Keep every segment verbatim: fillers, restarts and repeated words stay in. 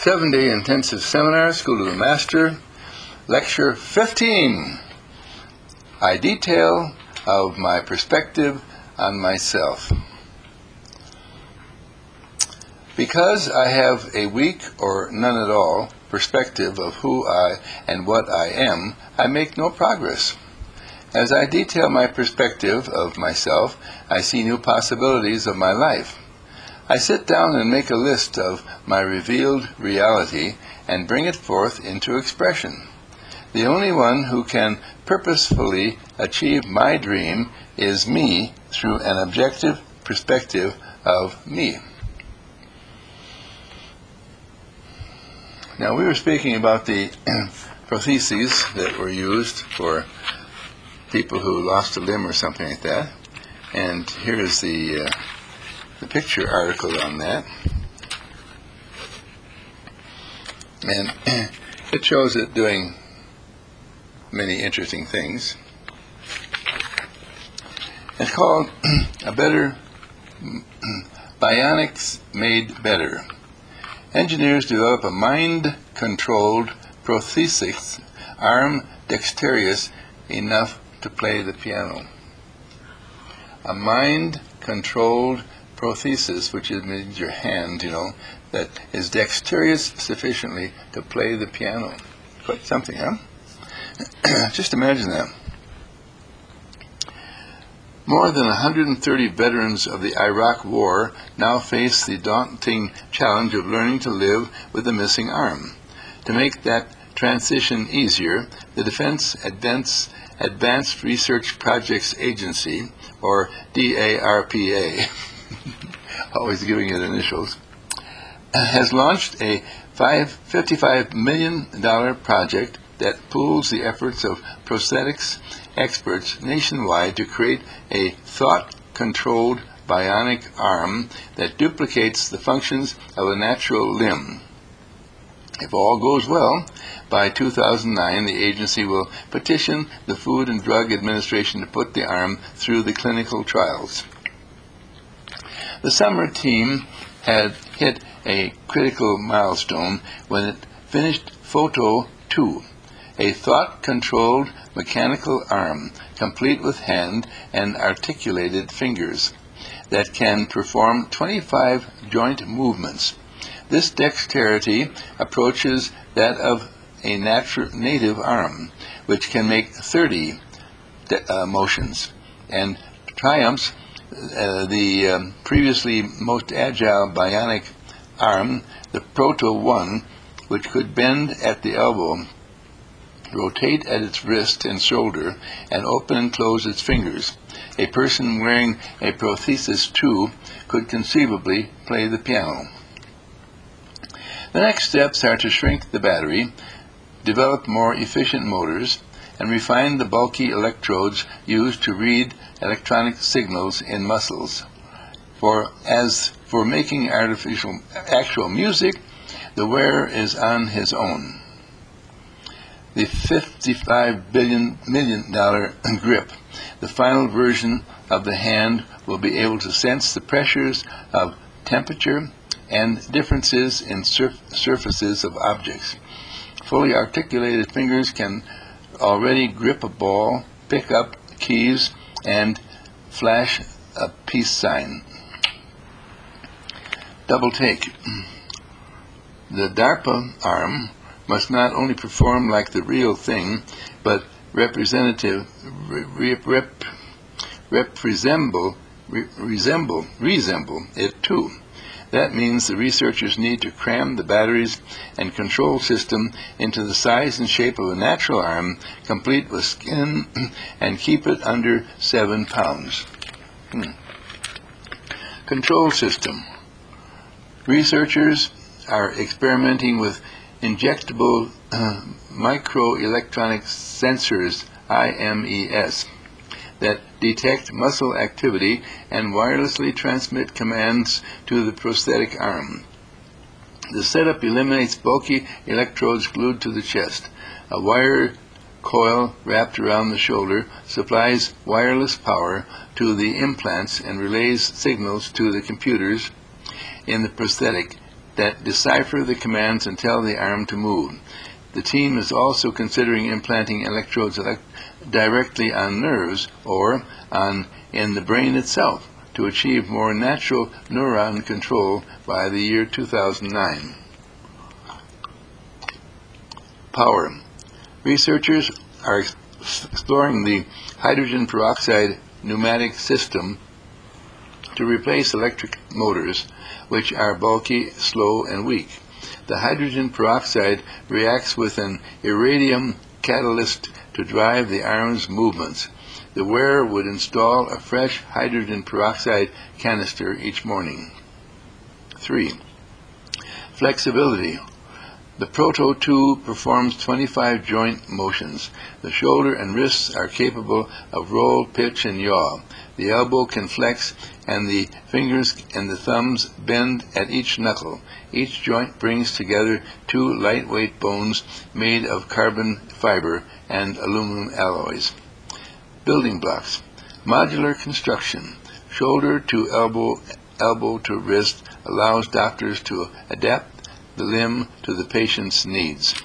seven-day intensive seminar, School of the Master, lecture fifteen. I detail of my perspective on myself. Because I have a weak or none at all perspective of who I and what I am, I make no progress. As I detail my perspective of myself, I see new possibilities of my life. I sit down and make a list of my revealed reality and bring it forth into expression. The only one who can purposefully achieve my dream is me through an objective perspective of me. Now, we were speaking about the prostheses that were used for people who lost a limb or something like that. And here is the, uh, the picture article on that. And it shows it doing many interesting things. It's called A Better Bionics Made Better. Engineers develop a mind-controlled prosthesis, arm dexterous enough to play the piano. A mind-controlled prosthesis, which means your hand, you know, that is dexterous sufficiently to play the piano. Quite something, huh? Just imagine that. More than one hundred thirty veterans of the Iraq War now face the daunting challenge of learning to live with a missing arm. To make that transition easier, the Defense Advanced, Advanced Research Projects Agency, or D A R P A, always giving it initials, has launched a fifty-five million dollars project that pools the efforts of prosthetics experts nationwide to create a thought-controlled bionic arm that duplicates the functions of a natural limb. If all goes well, by two thousand nine, the agency will petition the Food and Drug Administration to put the arm through the clinical trials. The summer team had hit a critical milestone when it finished Photo two, a thought-controlled mechanical arm, complete with hand and articulated fingers, that can perform twenty-five joint movements. This dexterity approaches that of a natu- native arm, which can make thirty de- uh, motions, and triumphs uh, the um, previously most agile bionic arm, the Proto one, which could bend at the elbow, rotate at its wrist and shoulder, and open and close its fingers. A person wearing a prosthesis two could conceivably play the piano. The next steps are to shrink the battery, develop more efficient motors, and refine the bulky electrodes used to read electronic signals in muscles. For as for making artificial actual music, the wearer is on his own. The fifty-five billion million dollar grip, the final version of the hand, will be able to sense the pressures of temperature and differences in surf- surfaces of objects. Fully articulated fingers can already grip a ball, pick up keys, and flash a peace sign. Double take. The DARPA arm must not only perform like the real thing, but representative, rep, rep, rep, resemble, re, resemble, resemble it too. That means the researchers need to cram the batteries and control system into the size and shape of a natural arm, complete with skin, and keep it under seven pounds. Hmm. Control system. Researchers are experimenting with injectable uh, microelectronic sensors, I M E S, that detect muscle activity and wirelessly transmit commands to the prosthetic arm. The setup eliminates bulky electrodes glued to the chest. A wire coil wrapped around the shoulder supplies wireless power to the implants and relays signals to the computers in the prosthetic, that decipher the commands and tell the arm to move. The team is also considering implanting electrodes elect- directly on nerves or on in the brain itself to achieve more natural neuron control by the year two thousand nine. Power. Researchers are exploring the hydrogen peroxide pneumatic system to replace electric motors, which are bulky, slow, and weak. The hydrogen peroxide reacts with an iridium catalyst to drive the arm's movements. The wearer would install a fresh hydrogen peroxide canister each morning. Three. Flexibility. The Proto two performs twenty-five joint motions. The shoulder and wrists are capable of roll, pitch, and yaw. The elbow can flex, and the fingers and the thumbs bend at each knuckle. Each joint brings together two lightweight bones made of carbon fiber and aluminum alloys. Building blocks. Modular construction. Shoulder to elbow, elbow to wrist allows doctors to adapt the limb to the patient's needs.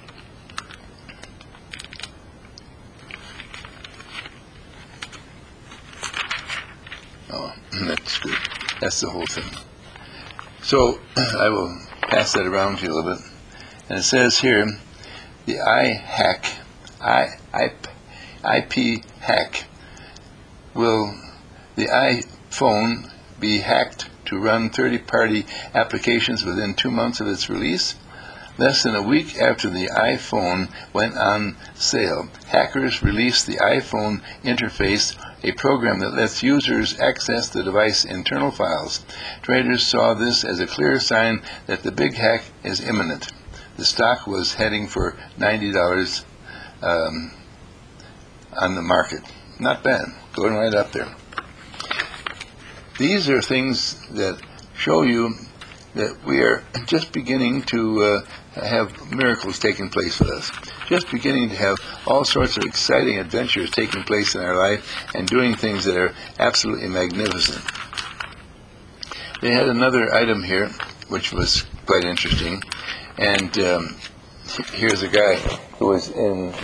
Oh, that's good. That's the whole thing. So I will pass that around to you a little bit. And it says here, the iHack, I, I, IP hack, will the iPhone be hacked to run third-party applications within two months of its release? Less than a week after the iPhone went on sale, hackers released the iPhone interface, a program that lets users access the device's internal files. Traders saw this as a clear sign that the big hack is imminent. The stock was heading for ninety dollars um, on the market. Not bad, going right up there. These are things that show you that we are just beginning to uh, have miracles taking place with us. Just beginning to have all sorts of exciting adventures taking place in our life and doing things that are absolutely magnificent. They had another item here, which was quite interesting. And um, here's a guy who was in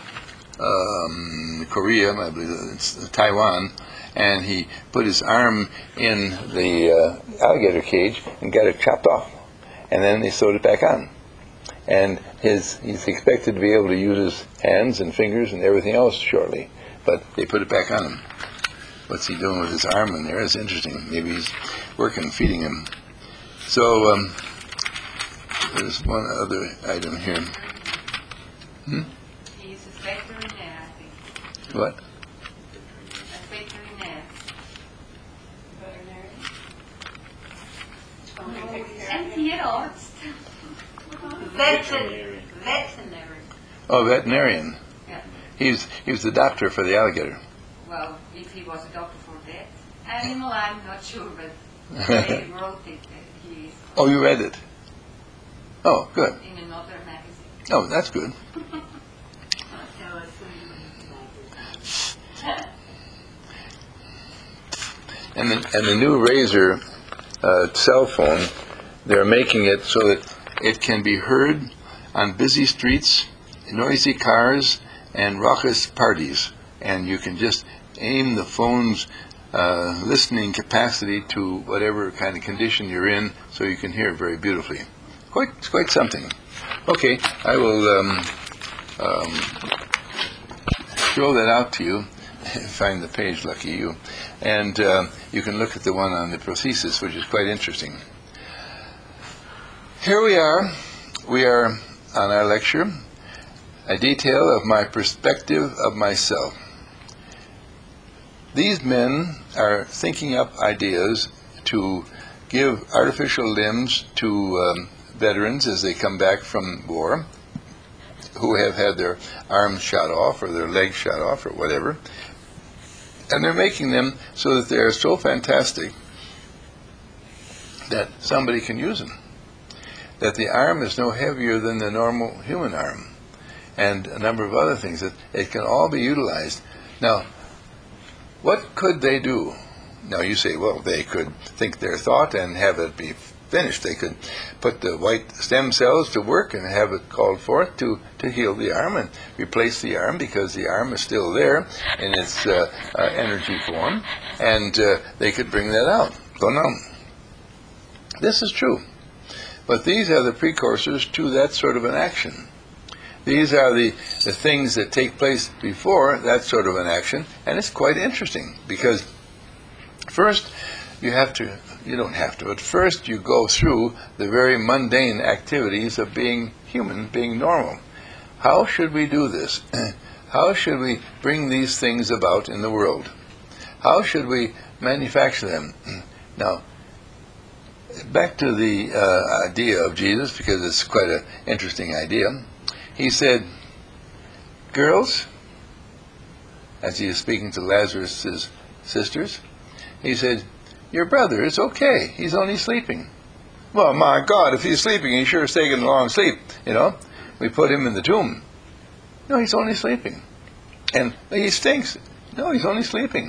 um, Korea, I believe it's Taiwan, and he put his arm in the uh, alligator cage and got it chopped off, and then they sewed it back on. And his he's expected to be able to use his hands and fingers and everything else shortly, but they put it back on him. What's he doing with his arm in there is interesting. Maybe he's working, feeding him. So um, there's one other item here. Hmm? He's a veterinarian, I think. What? Veterinary. Veterinary. Oh, veterinarian. Yeah. He was, he was the doctor for the alligator. Well, if he was a doctor for that animal, I'm not sure, but they wrote it that he is. Oh, you read it? Oh, good. In another magazine. Oh, that's good. And the, and the new Razor uh, cell phone, they're making it so that it can be heard on busy streets, noisy cars, and raucous parties. And you can just aim the phone's uh, listening capacity to whatever kind of condition you're in, so you can hear very beautifully. Quite, it's quite something. Okay, I will um, um, throw that out to you. Find the page, lucky you. And uh, you can look at the one on the prosthesis, which is quite interesting. Here we are. We are on our lecture, a detail of my perspective of myself. These men are thinking up ideas to give artificial limbs to um, veterans as they come back from war, who have had their arms shot off or their legs shot off or whatever. And they're making them so that they're so fantastic that somebody can use them. That the arm is no heavier than the normal human arm. And a number of other things. That it can all be utilized. Now, what could they do? Now you say, well, they could think their thought and have it be finished. They could put the white stem cells to work and have it called forth to, to heal the arm and replace the arm, because the arm is still there in its uh, uh, energy form, and uh, they could bring that out. So now, this is true. But these are the precursors to that sort of an action. These are the, the things that take place before that sort of an action, and it's quite interesting, because first you have to, you don't have to, but first you go through the very mundane activities of being human, being normal. How should we do this? How should we bring these things about in the world? How should we manufacture them? Now, back to the uh, idea of Jesus, because it's quite an interesting idea. He said, girls, as he is speaking to Lazarus' sisters, he said, your brother is okay. He's only sleeping. Well, my God, if he's sleeping, he's sure is taking a long sleep. You know, we put him in the tomb. No, he's only sleeping. And he stinks. No, he's only sleeping.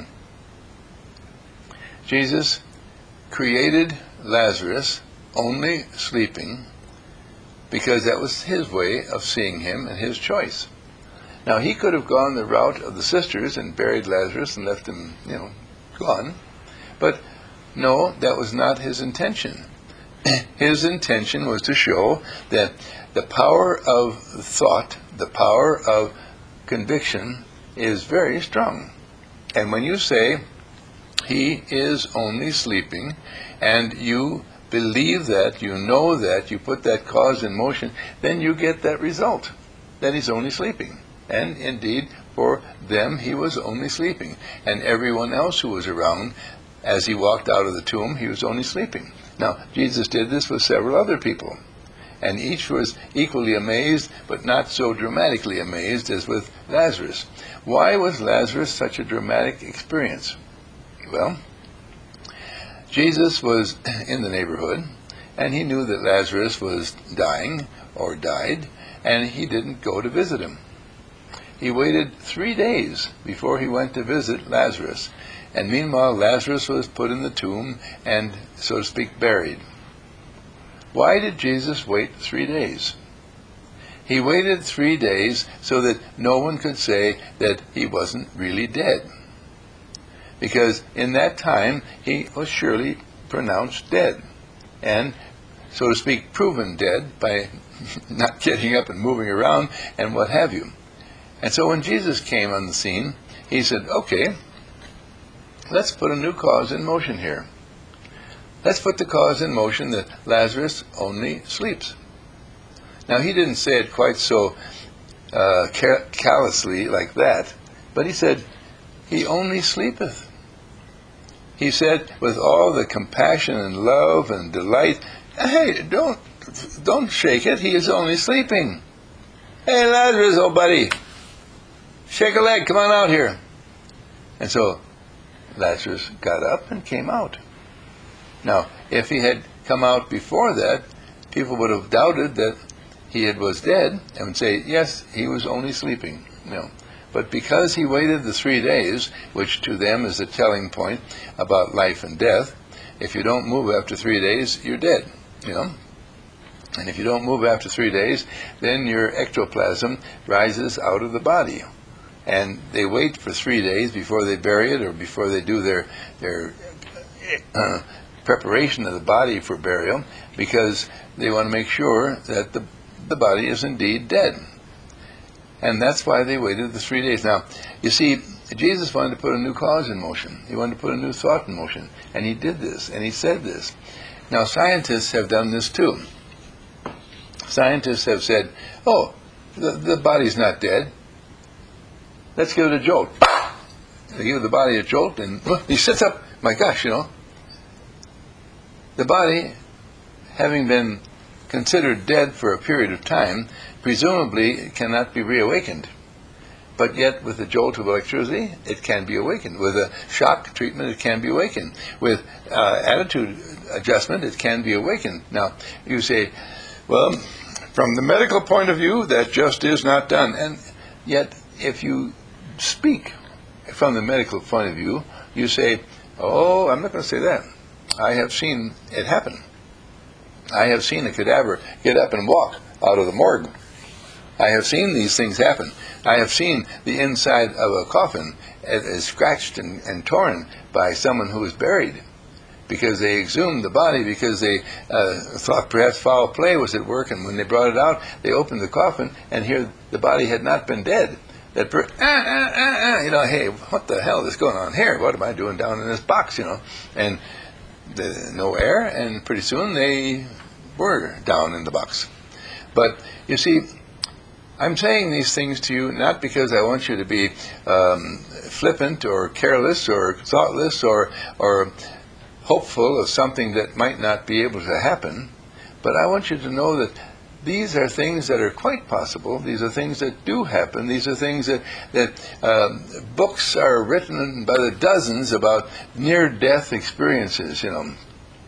Jesus created Lazarus only sleeping, because that was his way of seeing him and his choice. Now, he could have gone the route of the sisters and buried Lazarus and left him, you know, gone. But no, that was not his intention. His intention was to show that the power of thought, the power of conviction, is very strong. And when you say, he is only sleeping, and you believe that, you know that, you put that cause in motion, then you get that result, that he's only sleeping. And indeed, for them, he was only sleeping. And everyone else who was around, as he walked out of the tomb, he was only sleeping. Now, Jesus did this with several other people, and each was equally amazed, but not so dramatically amazed as with Lazarus. Why was Lazarus such a dramatic experience? Well, Jesus was in the neighborhood, and he knew that Lazarus was dying or died, and he didn't go to visit him. He waited three days before he went to visit Lazarus, and meanwhile Lazarus was put in the tomb and, so to speak, buried. Why did Jesus wait three days? He waited three days so that no one could say that he wasn't really dead. Because in that time, he was surely pronounced dead, and, so to speak, proven dead by not getting up and moving around and what have you. And so when Jesus came on the scene, he said, okay, let's put a new cause in motion here. Let's put the cause in motion that Lazarus only sleeps. Now, he didn't say it quite so uh, callously like that, but he said, he only sleepeth. He said, with all the compassion and love and delight, hey, don't, don't shake it, he is only sleeping. Hey, Lazarus, old buddy, shake a leg, come on out here. And so Lazarus got up and came out. Now, if he had come out before that, people would have doubted that he had was dead and would say, yes, he was only sleeping. No. But because he waited the three days, which to them is a telling point about life and death, if you don't move after three days, you're dead, you know. And if you don't move after three days, then your ectoplasm rises out of the body. And they wait for three days before they bury it or before they do their, their uh, preparation of the body for burial, because they want to make sure that the, the body is indeed dead. And that's why they waited the three days. Now, you see, Jesus wanted to put a new cause in motion. He wanted to put a new thought in motion. And he did this, and he said this. Now, scientists have done this too. Scientists have said, oh, the, the body's not dead. Let's give it a jolt. They give the body a jolt, and he sits up. My gosh, you know. The body, having been considered dead for a period of time, presumably cannot be reawakened. But yet, with a jolt of electricity, it can be awakened. With a shock treatment, it can be awakened. With uh, attitude adjustment, it can be awakened. Now, you say, well, from the medical point of view, that just is not done. And yet, if you speak from the medical point of view, you say, oh, I'm not going to say that. I have seen it happen. I have seen a cadaver get up and walk out of the morgue. I have seen these things happen. I have seen the inside of a coffin as scratched and, and torn by someone who was buried, because they exhumed the body, because they uh, thought perhaps foul play was at work, and when they brought it out, they opened the coffin, and here the body had not been dead. That per- ah, ah, ah, ah, you know, hey, what the hell is going on here? What am I doing down in this box, you know? And the, no air, and pretty soon they were down in the box. But, you see, I'm saying these things to you not because I want you to be um, flippant or careless or thoughtless or or hopeful of something that might not be able to happen, but I want you to know that these are things that are quite possible. These are things that do happen. These are things that, that um, books are written by the dozens about near-death experiences, you know,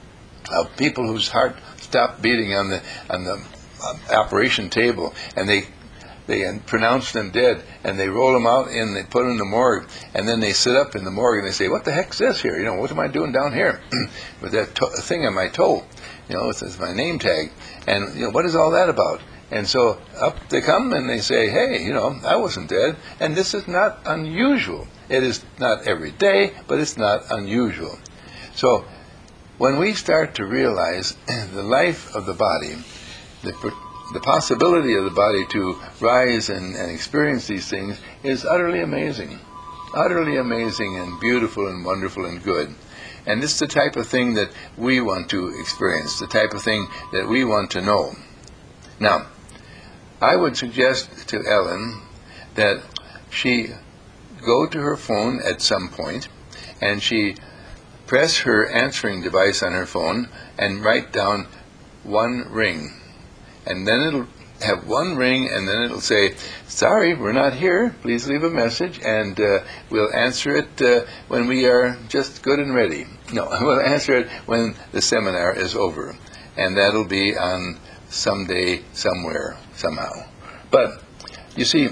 of people whose heart stopped beating on the on the um, operation table, and they They pronounce them dead, and they roll them out and they put them in the morgue, and then they sit up in the morgue and they say, "What the heck's this here? You know, what am I doing down here with that to- thing on my toe? You know, it's, it's my name tag, and you know, what is all that about?" And so up they come and they say, "Hey, you know, I wasn't dead," and this is not unusual. It is not every day, but it's not unusual. So when we start to realize the life of the body, the The possibility of the body to rise and, and experience these things is utterly amazing. Utterly amazing and beautiful and wonderful and good. And this is the type of thing that we want to experience, the type of thing that we want to know. Now, I would suggest to Ellen that she go to her phone at some point and she press her answering device on her phone and write down one ring. And then it'll have one ring, and then it'll say, "Sorry, we're not here. Please leave a message, and uh, we'll answer it uh, when we are just good and ready." No, we'll answer it when the seminar is over. And that'll be on some day, somewhere, somehow. But, you see,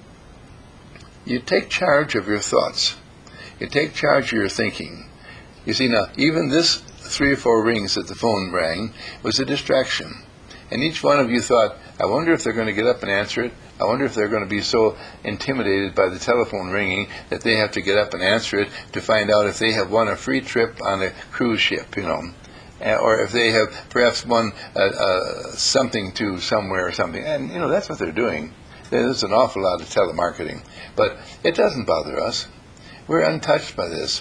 you take charge of your thoughts. You take charge of your thinking. You see, now, even this three or four rings that the phone rang was a distraction. And each one of you thought, "I wonder if they're going to get up and answer it. I wonder if they're going to be so intimidated by the telephone ringing that they have to get up and answer it to find out if they have won a free trip on a cruise ship, you know, or if they have perhaps won uh, uh, something to somewhere or something." And, you know, that's what they're doing. There's an awful lot of telemarketing. But it doesn't bother us. We're untouched by this.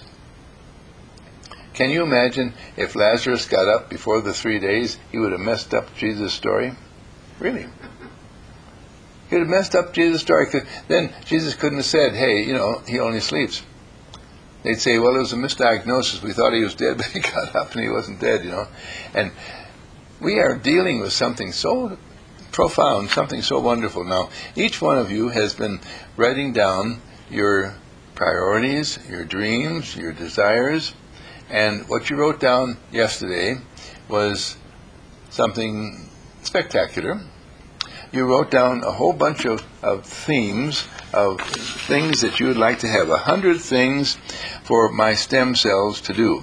Can you imagine if Lazarus got up before the three days, he would have messed up Jesus' story? Really? He would have messed up Jesus' story. Then Jesus couldn't have said, "Hey, you know, he only sleeps." They'd say, "Well, it was a misdiagnosis. We thought he was dead, but he got up and he wasn't dead, you know." And we are dealing with something so profound, something so wonderful. Now, each one of you has been writing down your priorities, your dreams, your desires. And what you wrote down yesterday was something spectacular. You wrote down a whole bunch of, of themes, of things that you would like to have. A hundred things for my stem cells to do.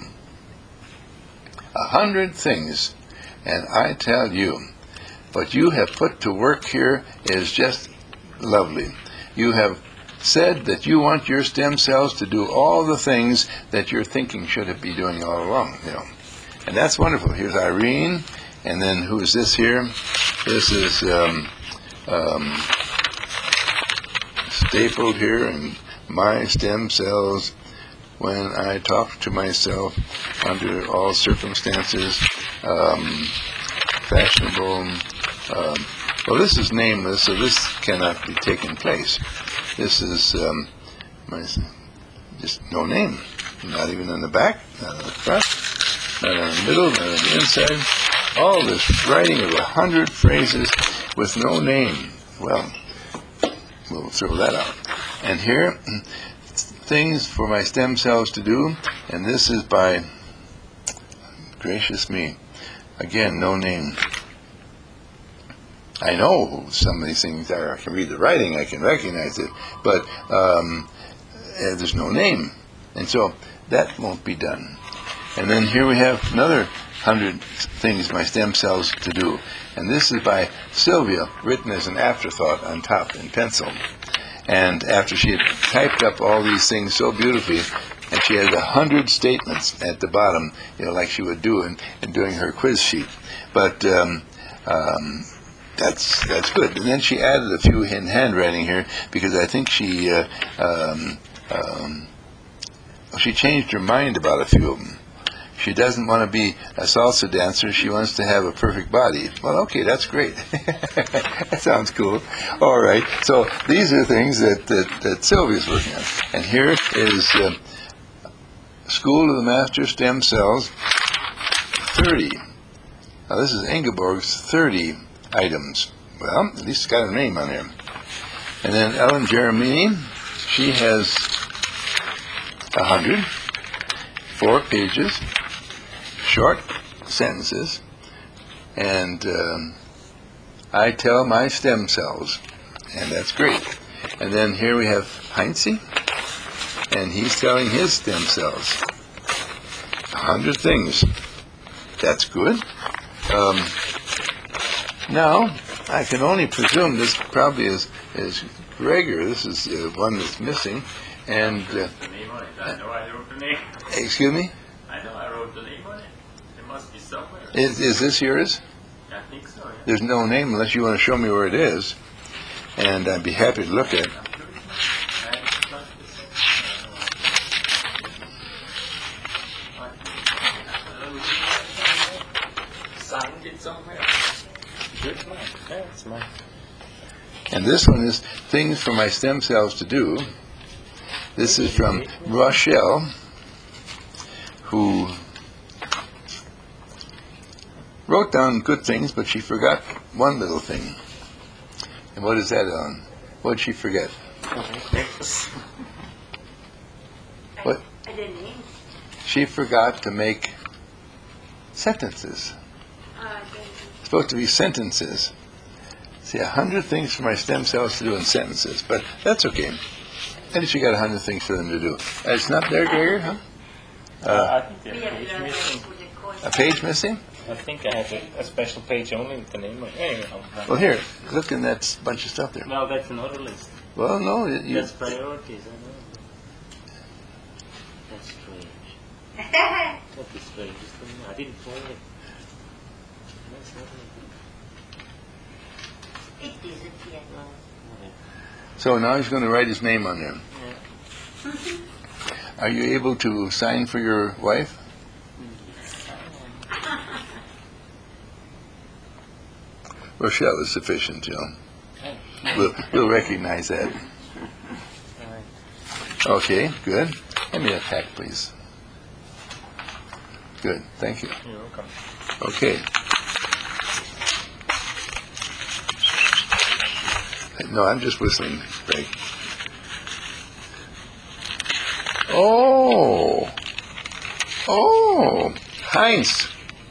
A hundred things. And I tell you, what you have put to work here is just lovely. You have said that you want your stem cells to do all the things that your thinking should be doing all along, you know. And that's wonderful. Here's Irene, and then who is this here? This is um, um, stapled here, and my stem cells, when I talk to myself under all circumstances, um, fashionable. Um, well, this is nameless, so this cannot be taken place. This is um, my, just no name, not even in the back, not in the front, not in the middle, not on the inside. All this writing of a hundred phrases with no name. Well, we'll throw that out. And here, things for my stem cells to do, and this is by, gracious me, again, no name. I know who some of these things are. I can read the writing, I can recognize it, but um, uh, there's no name. And so that won't be done. And then here we have another hundred things my stem cells to do. And this is by Sylvia, written as an afterthought on top in pencil. And after she had typed up all these things so beautifully, and she had a hundred statements at the bottom, you know, like she would do in, in doing her quiz sheet. But um, um, that's that's good. And then she added a few in handwriting here, because I think she uh, um, um, she changed her mind about a few of them. She doesn't want to be a salsa dancer. She wants to have a perfect body. Well, okay, that's great. That sounds cool. All right. So these are things that, that, that Sylvia's working on. And here is uh, School of the Master Stem Cells, thirty. Now, this is Ingeborg's thirty items. Well, at least it's got a name on there. And then Ellen Jeremini, she has one hundred, four pages, short sentences, and um, I tell my stem cells, and that's great. And then here we have Heinze, and he's telling his stem cells a hundred things. That's good. Um, now, I can only presume this probably is, is Gregor. This is uh, one that's missing. And uh, I know I wrote the name. Excuse me? I know I wrote the name on it. It must be somewhere. Is, is this yours? I think so, yeah. There's no name unless you want to show me where it is, and I'd be happy to look at it. Signed it somewhere. Good one. Yeah, it's mine. And this one is Things for My Stem Cells to Do. This is from Rochelle, who wrote down good things, but she forgot one little thing. And what is that, Ellen? What did she forget? What? I didn't know. She forgot to make sentences. Uh, I didn't know. It's supposed to be sentences. See, a hundred things for my stem cells to do in sentences, but that's okay. At least you got a hundred things for them to do. Uh, it's not there, Gregor, huh? Uh, I think We there's have a page learned missing. to put the course. A page missing? I think I have a, a special page only with the name on it. Anyway, I'll- Well, here, look in that bunch of stuff there. No, that's another list. Well, no, you, you- That's priorities, I know. That's strange. That is strange. I didn't find it. That's not it. It disappeared. so now he's going to write his name on there. Yeah. Are you able to sign for your wife? Rochelle is sufficient, you know. We'll, we'll recognize that. Okay, good. Hand me a pack, please. Good, thank you. You're welcome. Okay. No, I'm just whistling, Greg. Oh, oh, Heinz.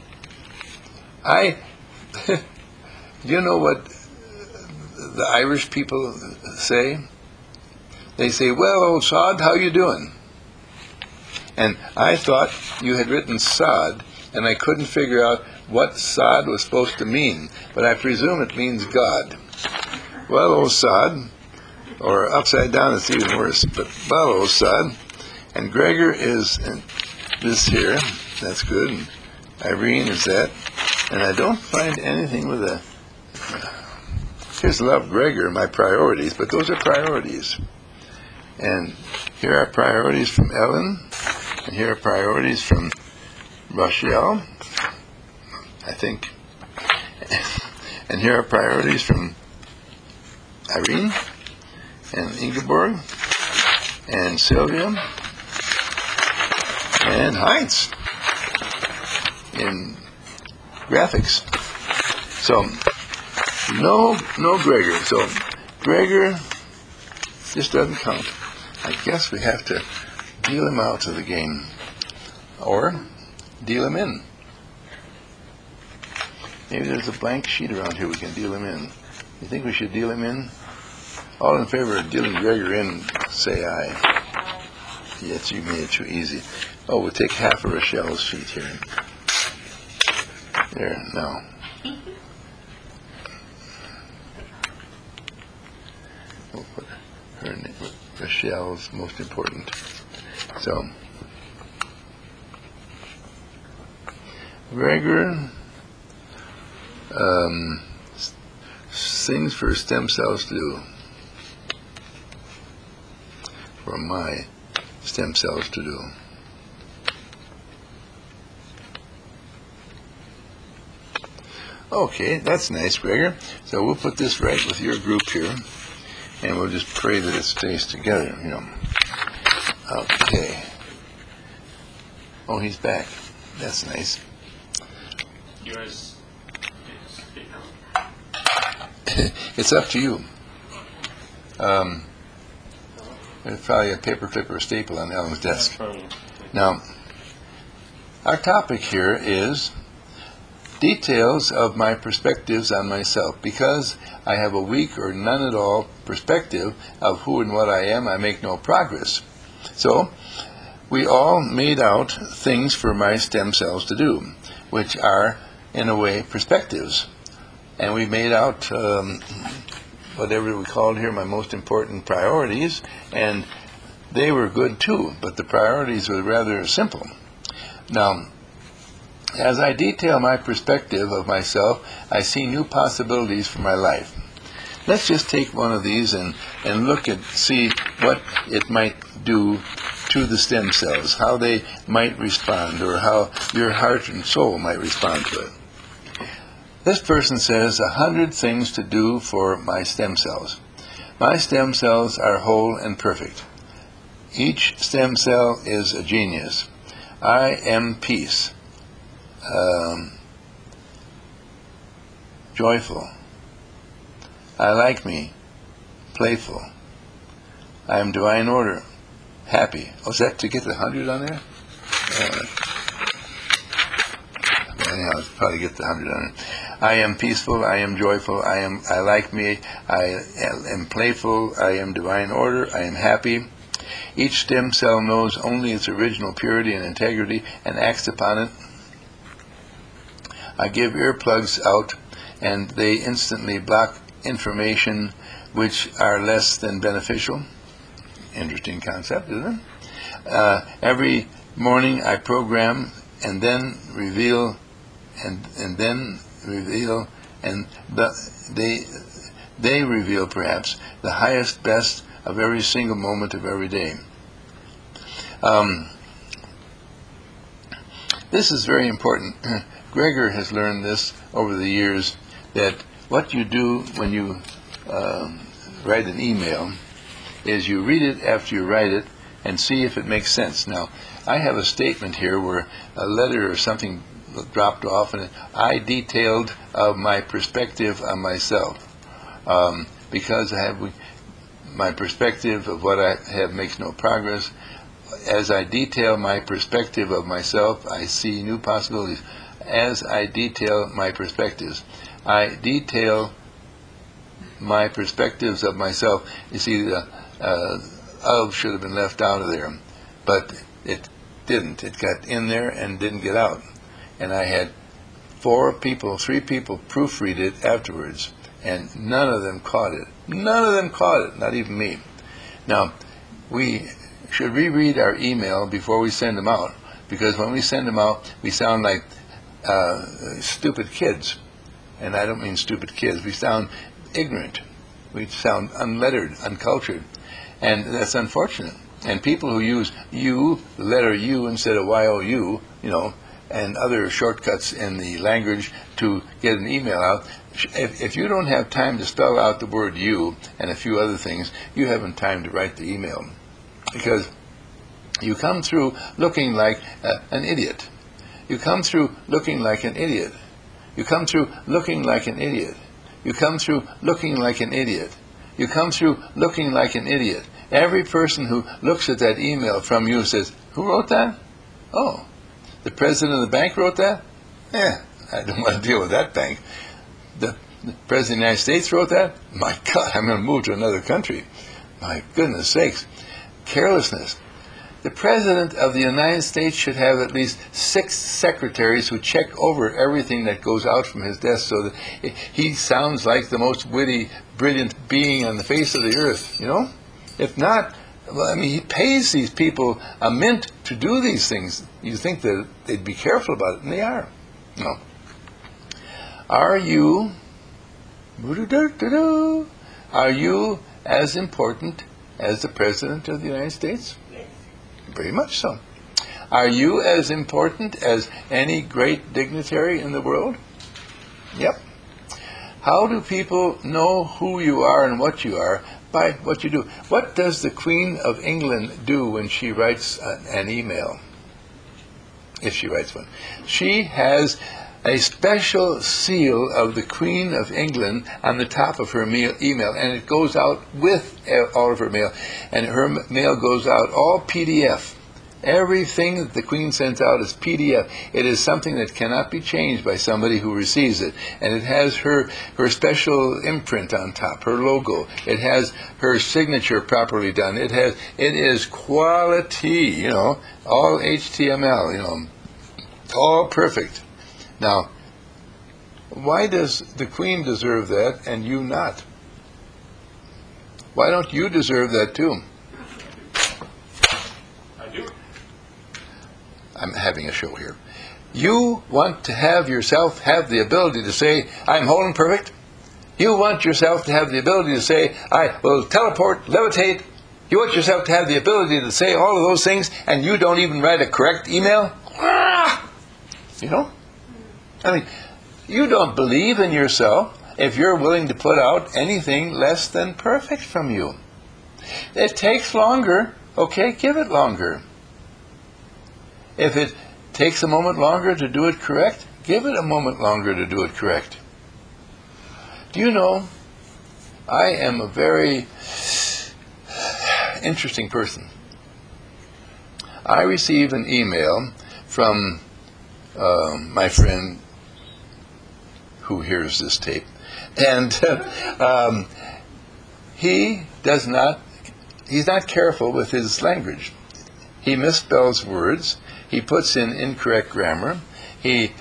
I, do you know what the Irish people say? They say, well, old sod, how you doing? And I thought you had written sod, and I couldn't figure out what sod was supposed to mean, but I presume it means God. Well, old sod, or upside down, it's even worse, but well, old sod. And Gregor is in this here, that's good. And Irene is that. And I don't find anything with a, uh, here's love Gregor, my priorities, but those are priorities. And here are priorities from Ellen, and here are priorities from Rochelle, I think. And here are priorities from Irene, and Ingeborg, and Sylvia, and Heinz in graphics. So, no, no Gregor. So, Gregor just doesn't count. I guess we have to deal him out of the game, or deal him in. Maybe there's a blank sheet around here we can deal him in. You think we should deal him in? All in favor of dealing Gregor in, say aye. Yes, you made it too easy. Oh, we'll take half of Rochelle's sheet here. There, now. We'll put her name, Rochelle's most important. So, Gregor um, s- things for stem cells to do. For my stem cells to do. Okay, that's nice, Gregor. So we'll put this right with your group here, and we'll just pray that it stays together, you know. Okay. Oh, he's back. That's nice. Yours is big now. It's up to you. Um, there's probably a paper clip or a staple on Ellen's desk. From Now, our topic here is details of my perspectives on myself. Because I have a weak or none at all perspective of who and what I am, I make no progress. So, we all made out things for my stem cells to do, which are, in a way, perspectives. And we made out um, whatever we called here my most important priorities, and they were good too, but the priorities were rather simple. Now, as I detail my perspective of myself, I see new possibilities for my life. Let's just take one of these and, and look at, see what it might do to the stem cells, how they might respond, or how your heart and soul might respond to it. This person says, a hundred things to do for my stem cells. My stem cells are whole and perfect. Each stem cell is a genius. I am peace. Um, joyful. I like me. Playful. I am divine order. Happy. Oh, is that to get the hundred on there? Uh, anyhow, let's probably get the hundred on it. I am peaceful. I am joyful. I am. I like me. I am playful. I am divine order. I am happy. Each stem cell knows only its original purity and integrity and acts upon it. I give earplugs out, and they instantly block information which are less than beneficial. Interesting concept, isn't it? Uh, every morning I program and then reveal and and then reveal and the, they they reveal perhaps the highest best of every single moment of every day. Um, this is very important. Gregor has learned this over the years, that what you do when you uh, write an email is you read it after you write it and see if it makes sense. Now, I have a statement here where a letter or something dropped off, and I detailed of my perspective on myself. Um, because I have my perspective of what I have makes no progress. As I detail my perspective of myself, I see new possibilities. As I detail my perspectives, I detail my perspectives of myself. You see, the uh, of should have been left out of there, but it didn't. It got in there and didn't get out. And I had four people, three people proofread it afterwards, and none of them caught it. None of them caught it, not even me. Now, we should reread our email before we send them out, because when we send them out, we sound like uh, stupid kids. And I don't mean stupid kids. We sound ignorant. We sound unlettered, uncultured. And that's unfortunate. And people who use you, the letter U instead of Y O U, you know, and other shortcuts in the language to get an email out, if, if you don't have time to spell out the word you and a few other things, you haven't time to write the email. Because you come through looking like uh, an idiot. You come through looking like an idiot. You come through looking like an idiot. You come through looking like an idiot. You come through looking like an idiot. Every person who looks at that email from you says, who wrote that? Oh, the president of the bank wrote that? Yeah, I don't want to deal with that bank. The, the president of the United States wrote that? My God, I'm going to move to another country. My goodness sakes. Carelessness. The President of the United States should have at least six secretaries who check over everything that goes out from his desk so that he sounds like the most witty, brilliant being on the face of the earth, you know? If not, well, I mean, he pays these people a mint to do these things. You think that they'd be careful about it, and they are. No. Are you, are you as important as the President of the United States? Very much so. Are you as important as any great dignitary in the world? Yep. How do people know who you are and what you are? By what you do. What does the Queen of England do when she writes an, an email? If she writes one. She has a special seal of the Queen of England on the top of her mail, email, and it goes out with all of her mail. And her mail goes out all P D F. Everything that the Queen sends out is P D F. It is something that cannot be changed by somebody who receives it. And it has her, her special imprint on top, her logo. It has her signature properly done. It has it is quality, you know, all H T M L, you know, all perfect. Now, why does the Queen deserve that and you not? Why don't you deserve that too? I do. I'm having a show here. You want to have yourself have the ability to say, I'm whole and perfect. You want yourself to have the ability to say, I will teleport, levitate. You want yourself to have the ability to say all of those things, and you don't even write a correct email? Ah! You know? I mean, you don't believe in yourself if you're willing to put out anything less than perfect from you. It takes longer. Okay, give it longer. If it takes a moment longer to do it correct, give it a moment longer to do it correct. Do you know, I am a very interesting person. I received an email from uh, my friend who hears this tape, and uh, um, he does not, he's not careful with his language. He misspells words. He puts in incorrect grammar. He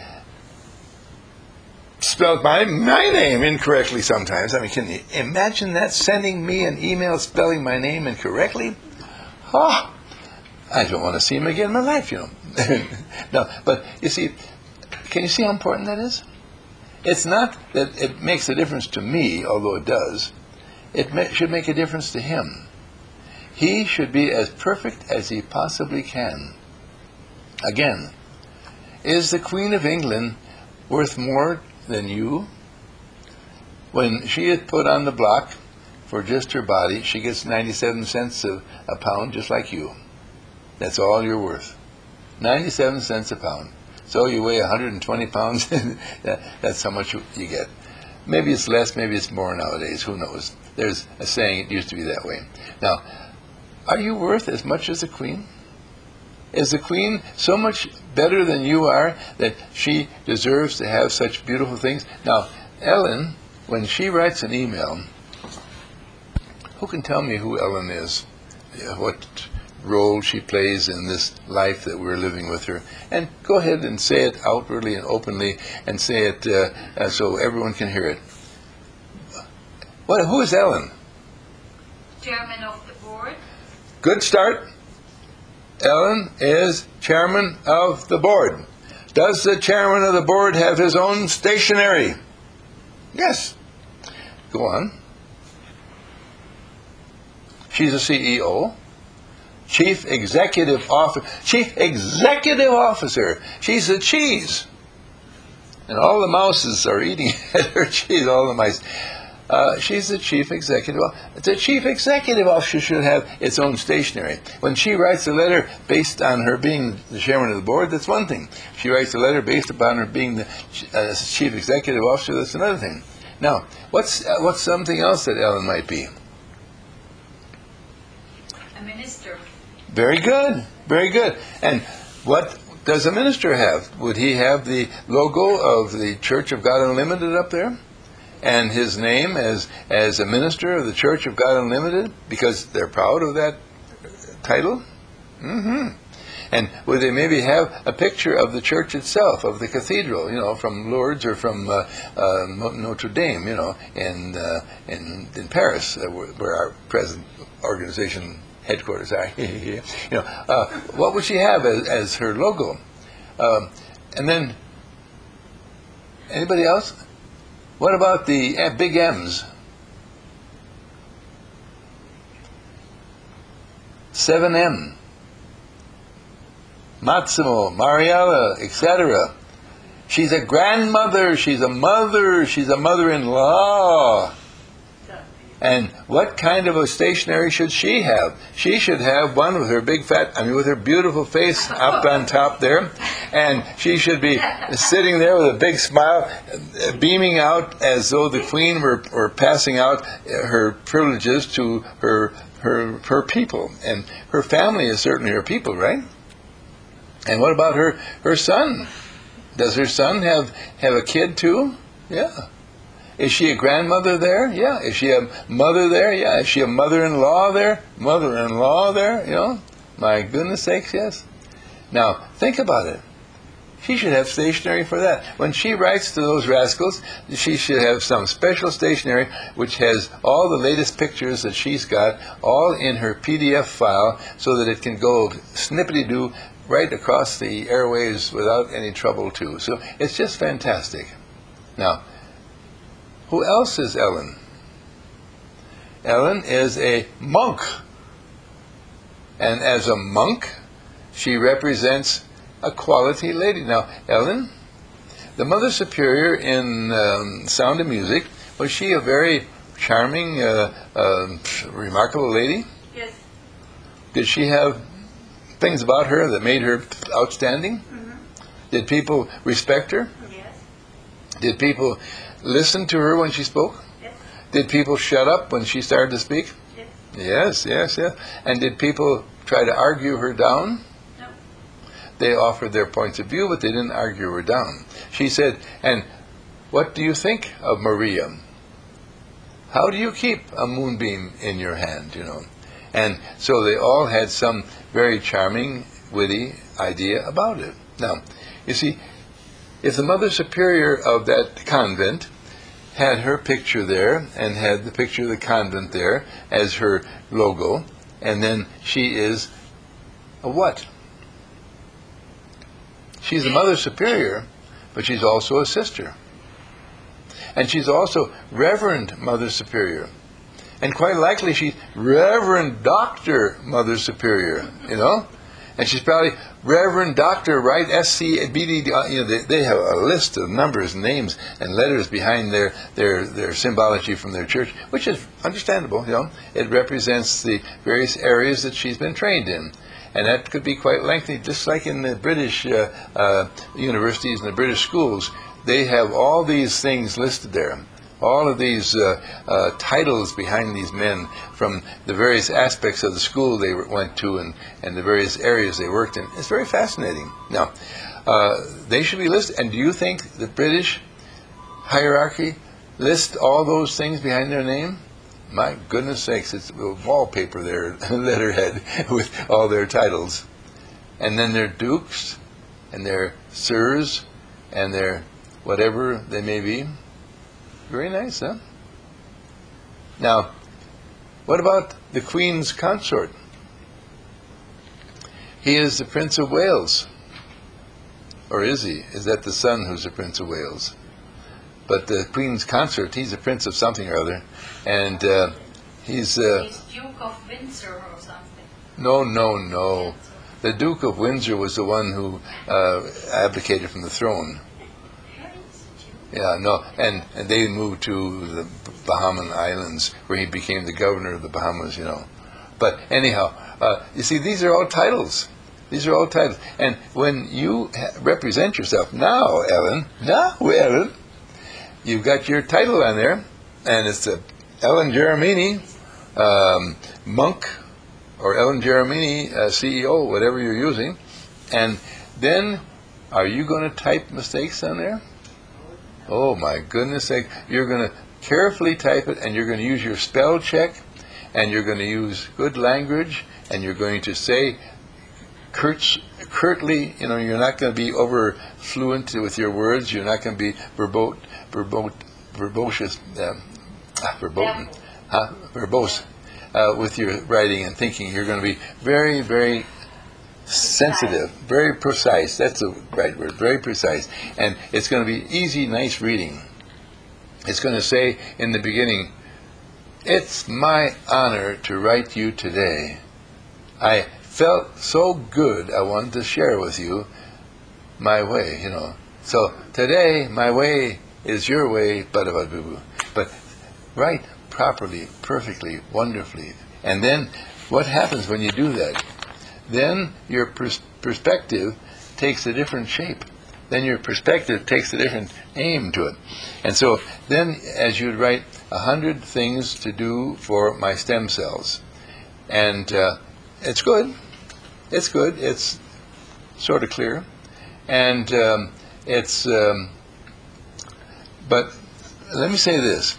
spelled my, my name incorrectly sometimes. I mean, can you imagine that? Sending me an email spelling my name incorrectly? Oh, I don't want to see him again in my life, you know. No, but you see, can you see how important that is? It's not that it makes a difference to me, although it does. It ma- should make a difference to him. He should be as perfect as he possibly can. Again, is the Queen of England worth more than you? When she is put on the block for just her body, she gets ninety-seven cents a, a pound, just like you. That's all you're worth. ninety-seven cents a pound. So you weigh one hundred twenty pounds, that, that's how much you, you get. Maybe it's less, maybe it's more nowadays, who knows. There's a saying, it used to be that way. Now, are you worth as much as the Queen? Is the Queen so much better than you are that she deserves to have such beautiful things? Now, Ellen, when she writes an email, who can tell me who Ellen is? What role she plays in this life that we're living with her? And go ahead and say it outwardly and openly, and say it uh, uh, so everyone can hear it. What? Who is Ellen? Chairman of the board. Good start. Ellen is chairman of the board. Does the chairman of the board have his own stationery? Yes. Go on. She's a C E O. Chief Executive Officer. Chief Executive Officer. She's the cheese. And all the mouses are eating at her cheese, all the mice. Uh, she's the chief executive. The chief executive officer should have its own stationery. When she writes a letter based on her being the chairman of the board, that's one thing. She writes a letter based upon her being the uh, chief executive officer, that's another thing. Now, what's uh, what's something else that Ellen might be? A minister. Very good, very good. And what does a minister have? Would he have the logo of the Church of God Unlimited up there? And his name as as a minister of the Church of God Unlimited, because they're proud of that title? Mm-hmm. And would they maybe have a picture of the church itself, of the cathedral, you know, from Lourdes or from uh, uh, Notre Dame, you know, in uh, in, in Paris, uh, where, where our present organization headquarters are. you know, uh, what would she have as, as her logo? Um, and then, anybody else? What about the uh, big M's? seven M. Massimo, Mariella, et cetera. She's a grandmother, she's a mother, she's a mother-in-law. And what kind of a stationery should she have? She should have one with her big fat, I mean with her beautiful face up on top there. And she should be sitting there with a big smile, beaming out as though the queen were, were passing out her privileges to her, her, her people. And her family is certainly her people, right? And what about her, her son? Does her son have, have a kid too? Yeah. Is she a grandmother there? Yeah. Is she a mother there? Yeah. Is she a mother-in-law there? Mother-in-law there? You know? My goodness sakes, yes. Now, think about it. She should have stationery for that. When she writes to those rascals, she should have some special stationery which has all the latest pictures that she's got, all in her P D F file, so that it can go snippety-doo right across the airwaves without any trouble too. So it's just fantastic. Now, who else is Ellen? Ellen is a monk. And as a monk, she represents a quality lady. Now, Ellen, the Mother Superior in um, Sound of Music, was she a very charming, uh, uh, remarkable lady? Yes. Did she have things about her that made her outstanding? Mm-hmm. Did people respect her? Yes. Did people listen to her when she spoke? Yes. Did people shut up when she started to speak? Yes. Yes, yes, yes. And did people try to argue her down? No. They offered their points of view, but they didn't argue her down. She said, and what do you think of Maria? How do you keep a moonbeam in your hand, you know? And so they all had some very charming, witty idea about it. Now, you see, if the Mother Superior of that convent had her picture there and had the picture of the convent there as her logo, and then she is a what? She's the Mother Superior, but she's also a sister. And she's also Reverend Mother Superior. And quite likely she's Reverend Doctor Mother Superior, you know? And she's probably Reverend Doctor, right? S C B D, you know, they, they have a list of numbers, names, and letters behind their, their, their symbology from their church, which is understandable, you know. It represents the various areas that she's been trained in. And that could be quite lengthy, just like in the British uh, uh, universities and the British schools. They have all these things listed there. All of these uh, uh, titles behind these men from the various aspects of the school they went to and, and the various areas they worked in. It's very fascinating. Now, uh, they should be listed. And do you think the British hierarchy lists all those things behind their name? My goodness sakes, it's a wallpaper there, letterhead, with all their titles. And then their dukes and their sirs and their whatever they may be. Very nice, huh? Now, what about the Queen's consort? He is the Prince of Wales. Or is he? Is that the son who's the Prince of Wales? But the Queen's consort, he's a prince of something or other. And uh, he's... Uh, He's Duke of Windsor or something. no, no, no. The Duke of Windsor was the one who uh, abdicated from the throne. Yeah, no, and, and they moved to the Bahamian Islands, where he became the governor of the Bahamas, you know. But anyhow, uh, you see, these are all titles. These are all titles. And when you ha- represent yourself, now, Ellen, now, Ellen, you've got your title on there, and it's a Ellen Geremini, um, monk, or Ellen Geremini, uh, C E O, whatever you're using. And then, are you going to type mistakes on there? Oh my goodness sake, you're going to carefully type it, and you're going to use your spell check, and you're going to use good language, and you're going to say curt, curtly, you know, you're not going to be over fluent with your words. You're not going to be verbo, verbo, verbose, um, ah, verboten, huh? verbose uh, with your writing and thinking. You're going to be very, very sensitive, very precise. That's the right word, very precise. And it's going to be easy, nice reading. It's going to say in the beginning, "It's my honor to write you today. I felt so good I wanted to share with you my way," you know. So today, my way is your way, bada-bada-boo-boo. But write properly, perfectly, wonderfully. And then what happens when you do that? Then your pers- perspective takes a different shape. Then your perspective takes a different aim to it. And so then as you'd write a hundred things to do for my stem cells. And uh, it's good. It's good. It's sort of clear. And um, it's, um, but let me say this.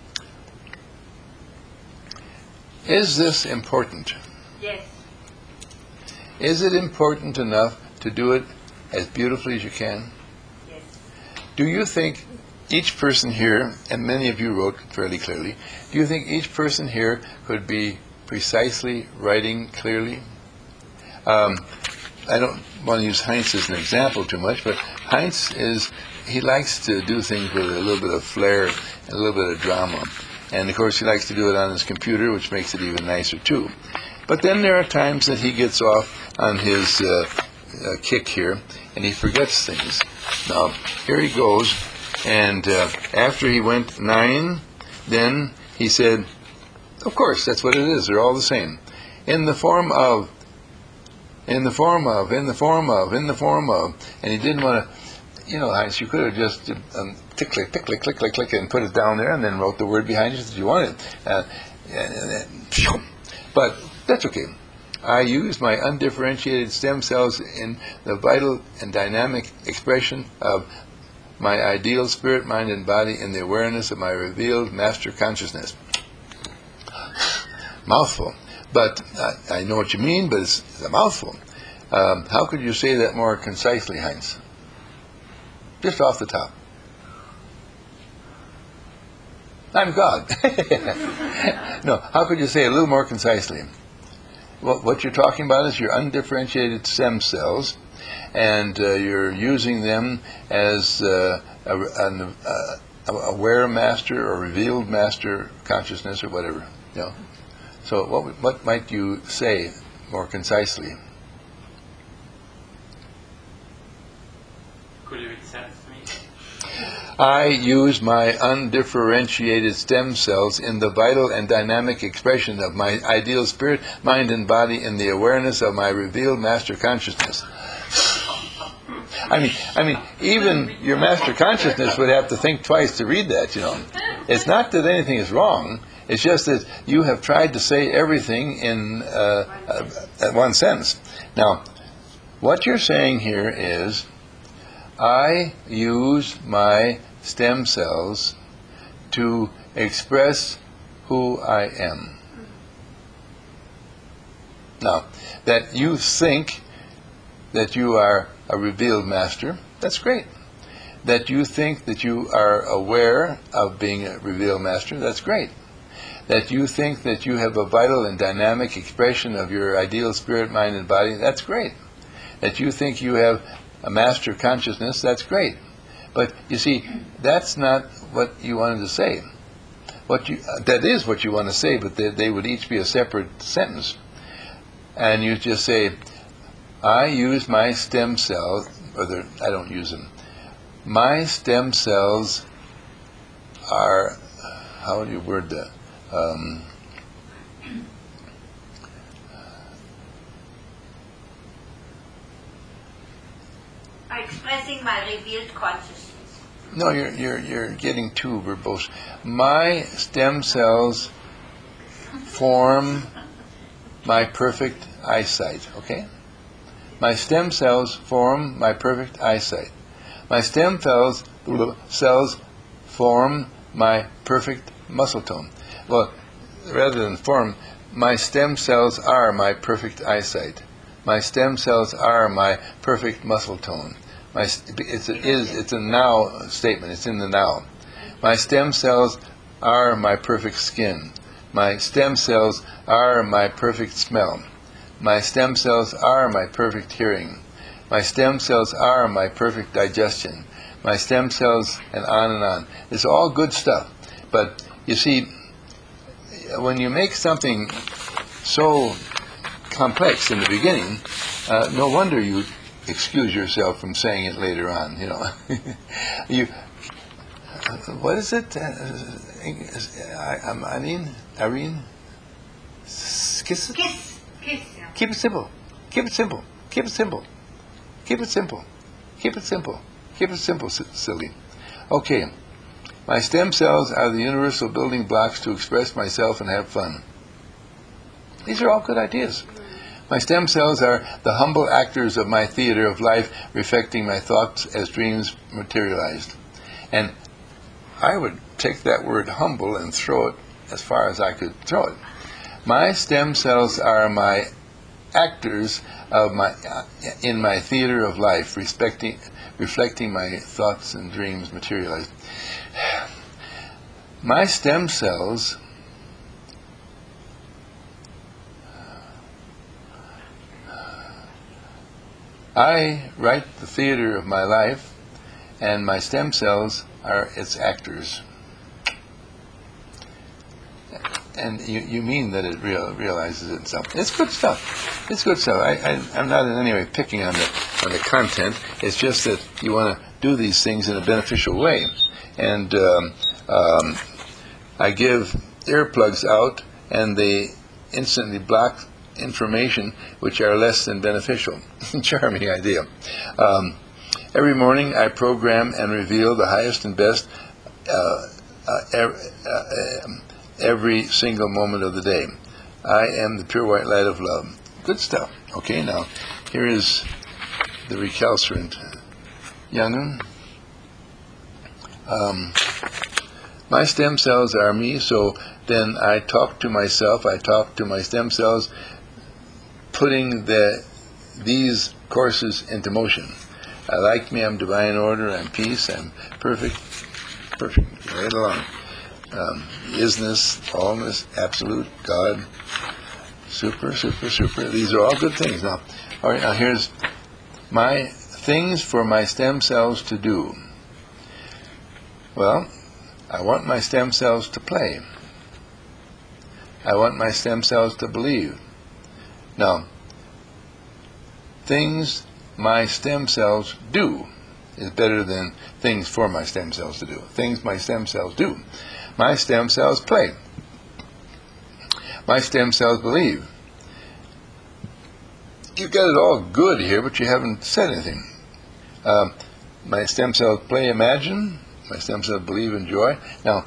Is this important? Yes. Is it important enough to do it as beautifully as you can? Yes. Do you think each person here, and many of you wrote fairly clearly, do you think each person here could be precisely writing clearly? Um, I don't want to use Heinz as an example too much, but Heinz is, he likes to do things with a little bit of flair and a little bit of drama. And of course he likes to do it on his computer, which makes it even nicer too. But then there are times that he gets off on his uh, uh, kick here, and he forgets things. Now, here he goes, and uh, after he went nine, then he said, of course, that's what it is, they're all the same. In the form of, in the form of, in the form of, in the form of, and he didn't want to, you know, Heinz, you could have just um, tick, click, tick, click, click, click, click, and put it down there, and then wrote the word behind it that you wanted. Uh, and, and, and, but that's okay. I use my undifferentiated stem cells in the vital and dynamic expression of my ideal spirit, mind, and body in the awareness of my revealed master consciousness. Mouthful. But I, I know what you mean, but it's, it's a mouthful. Um, how could you say that more concisely, Heinz? Just off the top. I'm God. No, how could you say it a little more concisely? Well, what you're talking about is your undifferentiated stem cells, and uh, you're using them as uh, a, an uh, aware master or revealed master consciousness or whatever. You know? So what what might you say more concisely? Could you read the sentence to me? I use my undifferentiated stem cells in the vital and dynamic expression of my ideal spirit, mind, and body in the awareness of my revealed master consciousness. I mean, I mean, even your master consciousness would have to think twice to read that, you know. It's not that anything is wrong. It's just that you have tried to say everything in uh, uh, one sentence. Now, what you're saying here is, I use my stem cells to express who I am. Now, that you think that you are a revealed master, that's great. That you think that you are aware of being a revealed master, that's great. That you think that you have a vital and dynamic expression of your ideal spirit, mind, and body, that's great. That you think you have a master consciousness, that's great. But you see, that's not what you wanted to say. What you uh, that is what you want to say, but they, they would each be a separate sentence. And you just say, I use my stem cells, or I don't use them. My stem cells are, how do you word that? Um, Expressing my revealed consciousness. No, you're you're you're getting too verbose. My stem cells form my perfect eyesight. Okay, my stem cells form my perfect eyesight. My stem cells cells form my perfect muscle tone. Well, rather than form, my stem cells are my perfect eyesight. My stem cells are my perfect muscle tone. My, it's, a, is, it's a now statement. It's in the now. My stem cells are my perfect skin. My stem cells are my perfect smell. My stem cells are my perfect hearing. My stem cells are my perfect digestion. My stem cells, and on and on. It's all good stuff. But you see, when you make something so complex in the beginning, uh, no wonder you excuse yourself from saying it later on. You know, you. What is it? Uh, I, Irene? Irene? Kiss it? Kiss. Kiss, yeah. Keep it simple. Keep it simple. Keep it simple. Keep it simple. Keep it simple. Keep it simple, silly. Okay. My stem cells are the universal building blocks to express myself and have fun. These are all good ideas. My stem cells are the humble actors of my theater of life, reflecting my thoughts as dreams materialized. And I would take that word humble and throw it as far as I could throw it. My stem cells are my actors of my uh, in my theater of life, respecting, reflecting my thoughts and dreams materialized. My stem cells I write the theater of my life, and my stem cells are its actors. And you, you mean that it real, realizes it itself. It's good stuff. It's good stuff. I, I, I'm not in any way picking on the, on the content. It's just that you want to do these things in a beneficial way. And um, um, I give earplugs out, and they instantly block information which are less than beneficial. Charming idea. Um, every morning I program and reveal the highest and best uh, uh, every, uh, every single moment of the day. I am the pure white light of love. Good stuff. Okay, now here is the recalcitrant young'un. Um, my stem cells are me, so then I talk to myself, I talk to my stem cells, putting the these courses into motion. I like me, I'm divine order, I'm peace, I'm perfect, perfect, right along. Um, isness, allness, absolute, God, super, super, super. These are all good things. Now, all right, now here's my things for my stem cells to do. Well, I want my stem cells to play. I want my stem cells to believe. Now, things my stem cells do is better than things for my stem cells to do. Things my stem cells do. My stem cells play. My stem cells believe. You've got it all good here, but you haven't said anything. Um, my stem cells play, imagine. My stem cells believe, enjoy. Now,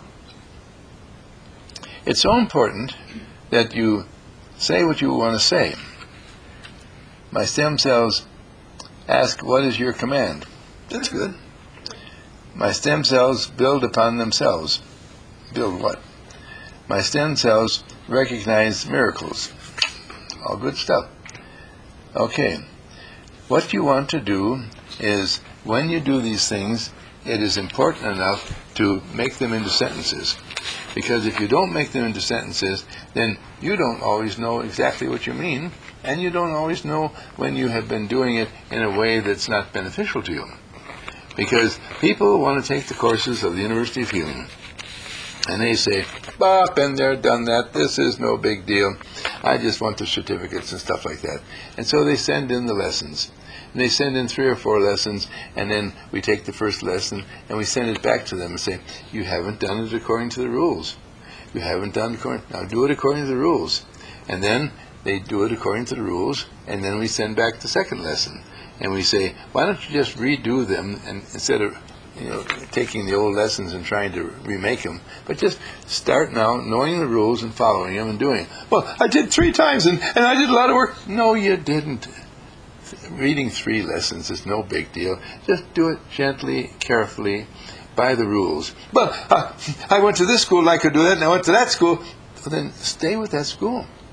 it's so important that you say what you want to say. My stem cells ask, what is your command? That's good. My stem cells build upon themselves. Build what? My stem cells recognize miracles. All good stuff. Okay. What you want to do is, when you do these things, it is important enough to make them into sentences. Because if you don't make them into sentences, then you don't always know exactly what you mean, and you don't always know when you have been doing it in a way that's not beneficial to you. Because people want to take the courses of the University of Healing, and they say, bah, been there, done that, this is no big deal, I just want the certificates and stuff like that. And so they send in the lessons. And they send in three or four lessons, and then we take the first lesson and we send it back to them and say, you haven't done it according to the rules. You haven't done it according, now do it according to the rules. And then they do it according to the rules, and then we send back the second lesson. And we say, why don't you just redo them, and instead of you know, taking the old lessons and trying to remake them, but just start now knowing the rules and following them and doing it. Well, I did three times, and, and I did a lot of work. No, you didn't. Reading three lessons is no big deal. Just do it gently, carefully, by the rules. But uh, I went to this school and I could do that, and I went to that school. Well, then stay with that school.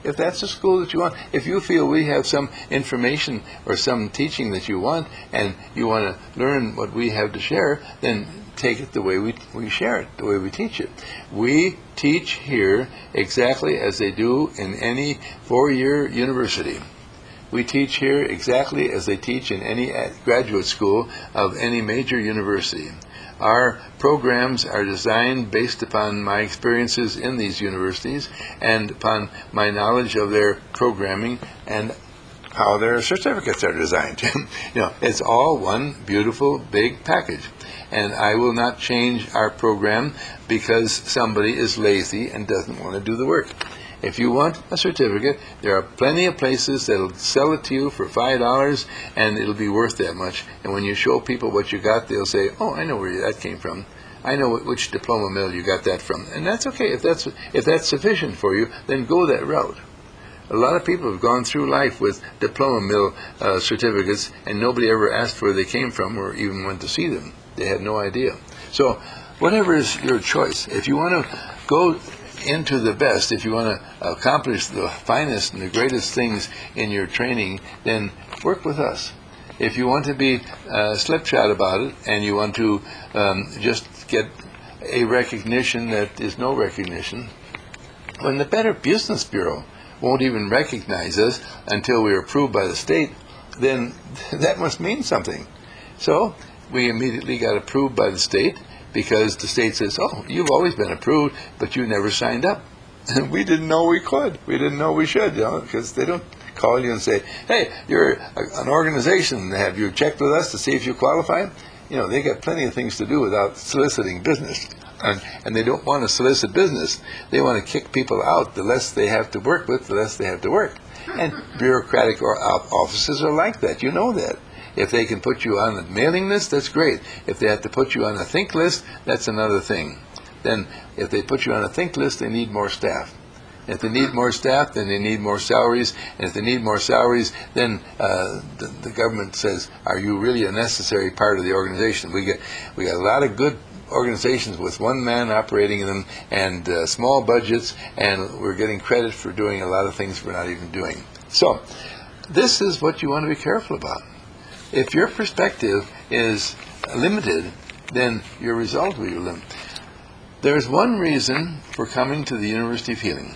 if that's the school that you want. If you feel we have some information or some teaching that you want, and you want to learn what we have to share, then take it the way we, we share it, the way we teach it. We teach here exactly as they do in any four-year university. We teach here exactly as they teach in any graduate school of any major university. Our programs are designed based upon my experiences in these universities and upon my knowledge of their programming and how their certificates are designed. You know, it's all one beautiful big package. And I will not change our program because somebody is lazy and doesn't want to do the work. If you want a certificate, there are plenty of places that'll sell it to you for five dollars, and it'll be worth that much. And when you show people what you got, they'll say, "Oh, I know where that came from. I know which diploma mill you got that from." And that's okay. If that's if that's sufficient for you, then go that route. A lot of people have gone through life with diploma mill uh, certificates, and nobody ever asked where they came from or even went to see them. They had no idea. So whatever is your choice, if you want to go into the best, if you want to accomplish the finest and the greatest things in your training, then work with us. If you want to be uh, slipshod about it and you want to um, just get a recognition that is no recognition, when the Better Business Bureau won't even recognize us until we're approved by the state, then that must mean something. So we immediately got approved by the state, because the state says, "Oh, you've always been approved, but you never signed up." And we didn't know we could. We didn't know we should, you know, because they don't call you and say, "Hey, you're a, an organization. Have you checked with us to see if you qualify?" You know, they got plenty of things to do without soliciting business. And, and they don't want to solicit business. They want to kick people out. The less they have to work with, the less they have to work. And bureaucratic or offices are like that. You know that. If they can put you on a mailing list, that's great. If they have to put you on a think list, that's another thing. Then if they put you on a think list, they need more staff. If they need more staff, then they need more salaries. And if they need more salaries, then uh, the, the government says, "Are you really a necessary part of the organization?" We get we got a lot of good organizations with one man operating in them and uh, small budgets, and we're getting credit for doing a lot of things we're not even doing. So this is what you want to be careful about. If your perspective is limited, then your result will be limited. There's one reason for coming to the University of Healing,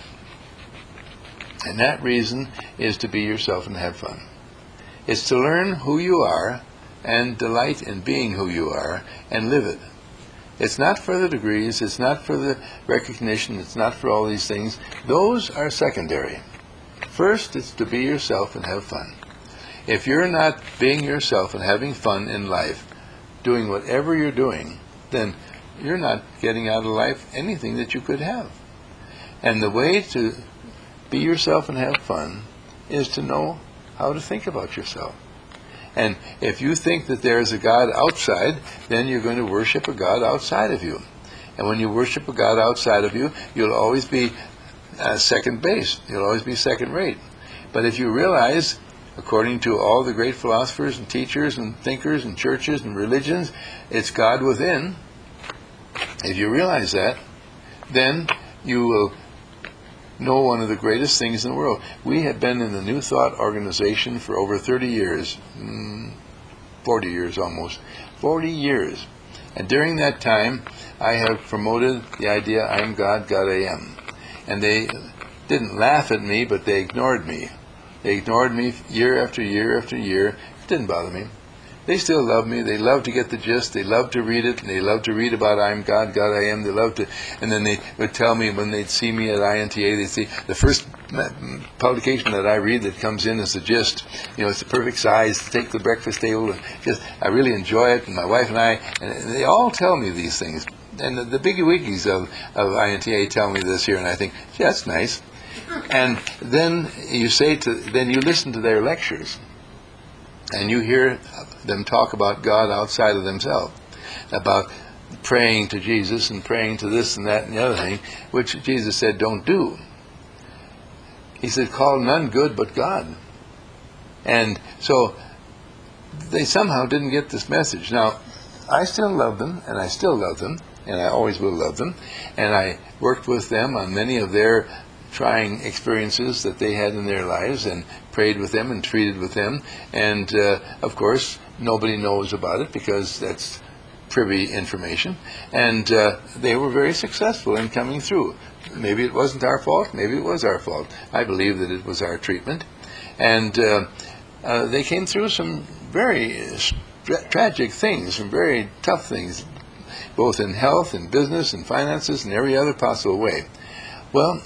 and that reason is to be yourself and have fun. It's to learn who you are and delight in being who you are and live it. It's not for the degrees, it's not for the recognition, it's not for all these things. Those are secondary. First, it's to be yourself and have fun. If you're not being yourself and having fun in life, doing whatever you're doing, then you're not getting out of life anything that you could have. And the way to be yourself and have fun is to know how to think about yourself. And if you think that there is a God outside, then you're going to worship a God outside of you. And when you worship a God outside of you, you'll always be uh, second base. You'll always be second rate. But if you realize, according to all the great philosophers and teachers and thinkers and churches and religions, it's God within. If you realize that, then you will know one of the greatest things in the world. We have been in the New Thought organization for over thirty years, mm, forty years almost, forty years. And during that time, I have promoted the idea, I'm God, God I am. And they didn't laugh at me, but they ignored me. They ignored me year after year after year. It didn't bother me. They still love me. They love to get the gist. They love to read it. And they love to read about I'm God, God I am. They love to, and then they would tell me when they'd see me at I N T A, they'd see the first publication that I read that comes in is the gist. You know, it's the perfect size to take to the breakfast table. And just, I really enjoy it. And my wife and I, and they all tell me these things. And the, the biggie wiggies of, of I N T A tell me this here, and I think, yeah, that's nice. And then you say to, then you listen to their lectures, and you hear them talk about God outside of themselves, about praying to Jesus and praying to this and that and the other thing, which Jesus said don't do. He said, call none good but God. And so they somehow didn't get this message. Now, I still love them, and I still love them, and I always will love them, and I worked with them on many of their trying experiences that they had in their lives, and prayed with them and treated with them. And uh, of course, nobody knows about it because that's privy information. And uh, they were very successful in coming through. Maybe it wasn't our fault. Maybe it was our fault. I believe that it was our treatment. And uh, uh, they came through some very tra- tragic things, some very tough things, both in health and business and finances and every other possible way. Well,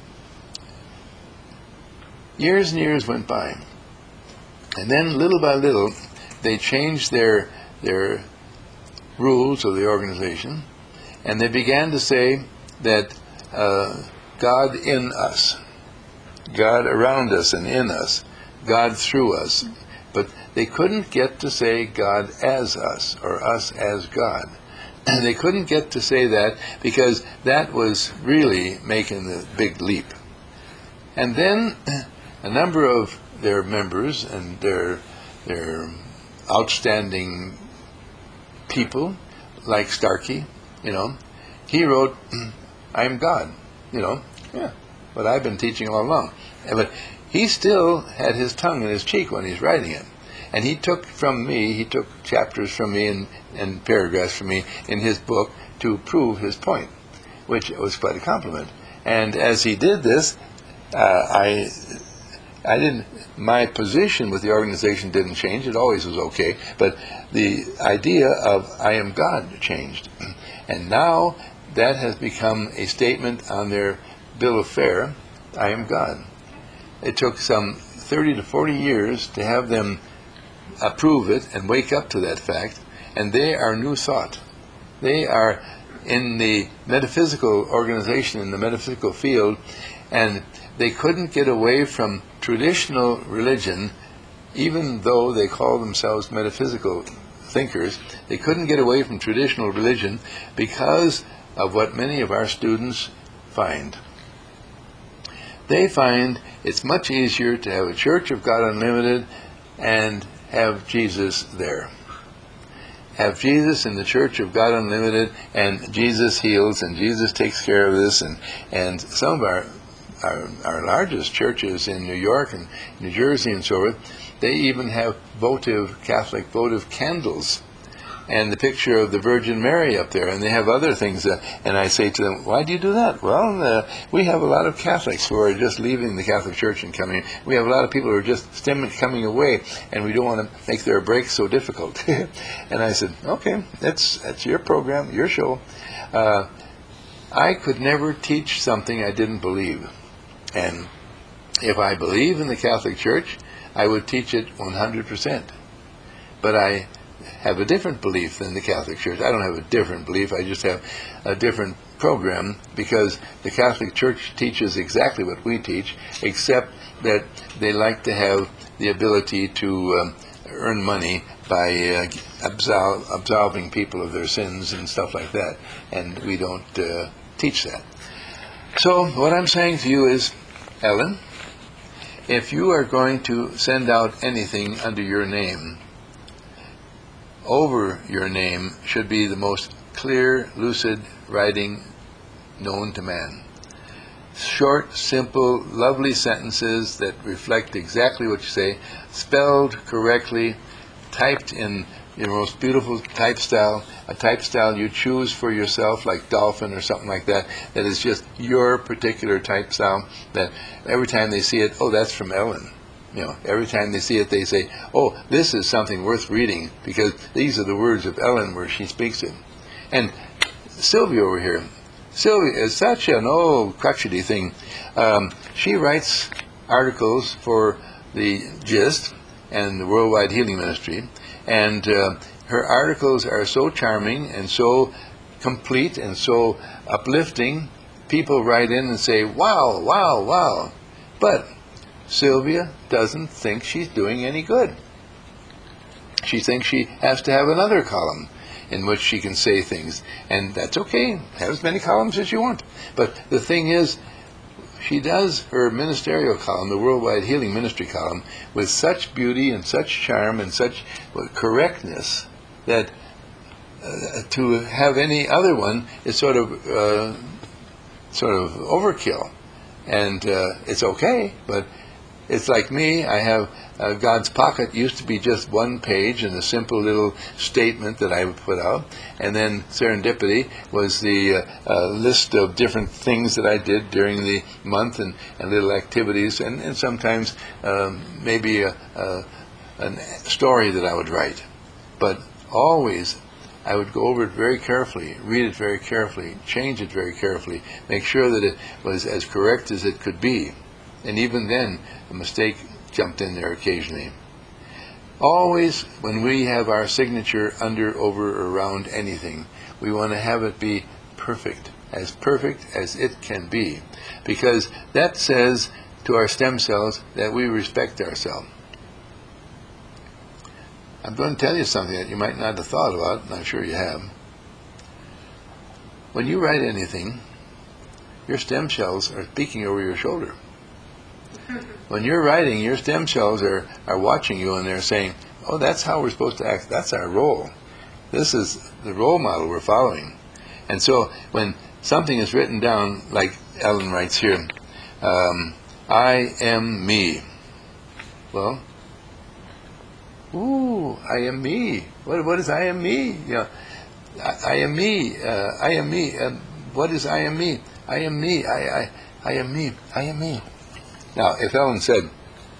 years and years went by. And then little by little, they changed their their rules of the organization, and they began to say that uh, God in us, God around us and in us, God through us. But they couldn't get to say God as us, or us as God. And they couldn't get to say that because that was really making the big leap. And then a number of their members and their their outstanding people, like Starkey, you know, he wrote, "I am God," you know, yeah, but I've been teaching all along. But he still had his tongue in his cheek when he's writing it. And he took from me, he took chapters from me and, and paragraphs from me in his book to prove his point, which was quite a compliment. And as he did this, uh, I I didn't, my position with the organization didn't change. It always was okay. But the idea of I am God changed. And now that has become a statement on their bill of fare, I am God. It took some thirty to forty years to have them approve it and wake up to that fact. And they are New Thought. They are in the metaphysical organization, in the metaphysical field, and they couldn't get away from traditional religion, even though they call themselves metaphysical thinkers. They couldn't get away from traditional religion because of what many of our students find. They find it's much easier to have a Church of God Unlimited and have Jesus there. Have Jesus in the Church of God Unlimited, and Jesus heals, and Jesus takes care of this, and, and some of our Our, our largest churches in New York and New Jersey and so forth, they even have votive, Catholic votive candles and the picture of the Virgin Mary up there, and they have other things. Uh, and I say to them, why do you do that? Well, uh, we have a lot of Catholics who are just leaving the Catholic Church and coming. We have a lot of people who are just stemming, coming away, and we don't want to make their break so difficult. And I said, okay, that's, that's your program, your show. Uh, I could never teach something I didn't believe. And if I believe in the Catholic Church, I would teach it one hundred percent. But I have a different belief than the Catholic Church. I don't have a different belief, I just have a different program, because the Catholic Church teaches exactly what we teach, except that they like to have the ability to um, earn money by uh, absol- absolving people of their sins and stuff like that. And we don't uh, teach that. So what I'm saying to you is, Ellen, if you are going to send out anything under your name, over your name should be the most clear, lucid writing known to man. Short, simple, lovely sentences that reflect exactly what you say, spelled correctly, typed in your most beautiful type style, a type style you choose for yourself, like Dolphin or something like that, that is just your particular type style, that every time they see it, oh, that's from Ellen. You know, every time they see it, they say, oh, this is something worth reading, because these are the words of Ellen where she speaks it. And Sylvia over here, Sylvia is such an old crotchety thing. Um, she writes articles for the GIST and the Worldwide Healing Ministry, and uh, her articles are so charming and so complete and so uplifting. People write in and say, wow, wow, wow. But Sylvia doesn't think she's doing any good. She thinks she has to have another column in which she can say things. And that's okay. Have as many columns as you want. But the thing is, she does her ministerial column, the Worldwide Healing Ministry column, with such beauty and such charm and such correctness that uh, to have any other one is sort of uh, sort of overkill. and uh, it's okay, but it's like me. I have uh, God's Pocket used to be just one page and a simple little statement that I would put out, and then Serendipity was the uh, uh, list of different things that I did during the month, and, and little activities, and, and sometimes um, maybe a, a, a story that I would write. But always I would go over it very carefully, read it very carefully, change it very carefully, make sure that it was as correct as it could be. And even then, a mistake jumped in there occasionally. Always, when we have our signature under, over, or around anything, we want to have it be perfect, as perfect as it can be, because that says to our stem cells that we respect ourselves. I'm going to tell you something that you might not have thought about, and I'm sure you have. When you write anything, your stem cells are speaking over your shoulder. When you're writing, your stem cells are, are watching you, and they're saying, oh, that's how we're supposed to act. That's our role. This is the role model we're following. And so when something is written down, like Ellen writes here, um, I am me. Well, ooh, I am me. What, what is I am me? You know, I, I am me. Uh, I am me. Uh, what is I am me? I am me. I, I, I am me. I am me. Now, if Ellen said,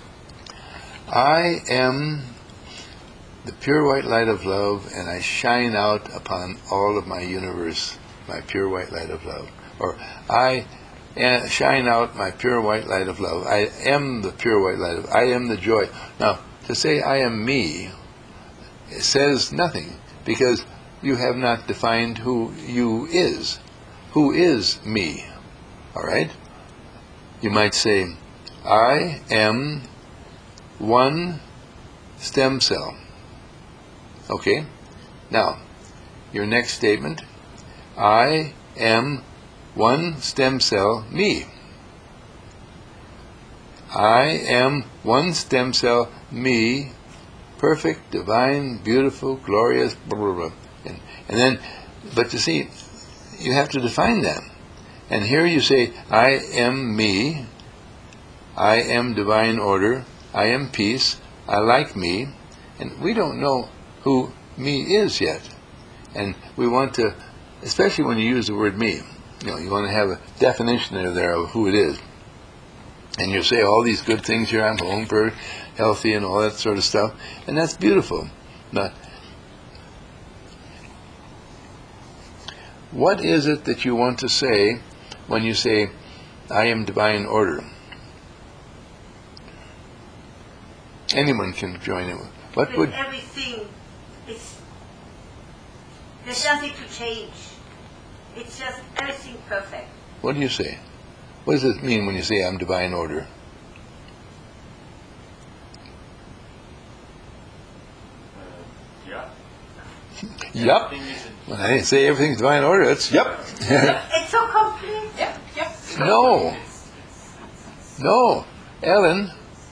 I am the pure white light of love, and I shine out upon all of my universe, my pure white light of love. Or, I shine out my pure white light of love. I am the pure white light of love. I am the joy. Now, to say I am me says nothing, because you have not defined who you is. Who is me? All right? You might say, I am one stem cell. Okay? Now, your next statement, I am one stem cell, me. I am one stem cell, me, perfect, divine, beautiful, glorious, blah, blah, blah. And, and then, but you see, you have to define that. And here you say, I am me, I am divine order, I am peace, I like me, and we don't know who me is yet. And we want to, especially when you use the word me, you know, you want to have a definition there, there of who it is. And you say all these good things here, I'm home, for healthy, and all that sort of stuff, and that's beautiful. But what is it that you want to say when you say, I am divine order? Anyone can join in. What With would everything is, there's nothing to change. It's just everything perfect. what do you say? What does it mean when you say I'm divine order? Uh, yeah. Yup. Everything is in- When I say everything's divine order, it's yup. It's so complete. Yep, yep. No. No. Ellen,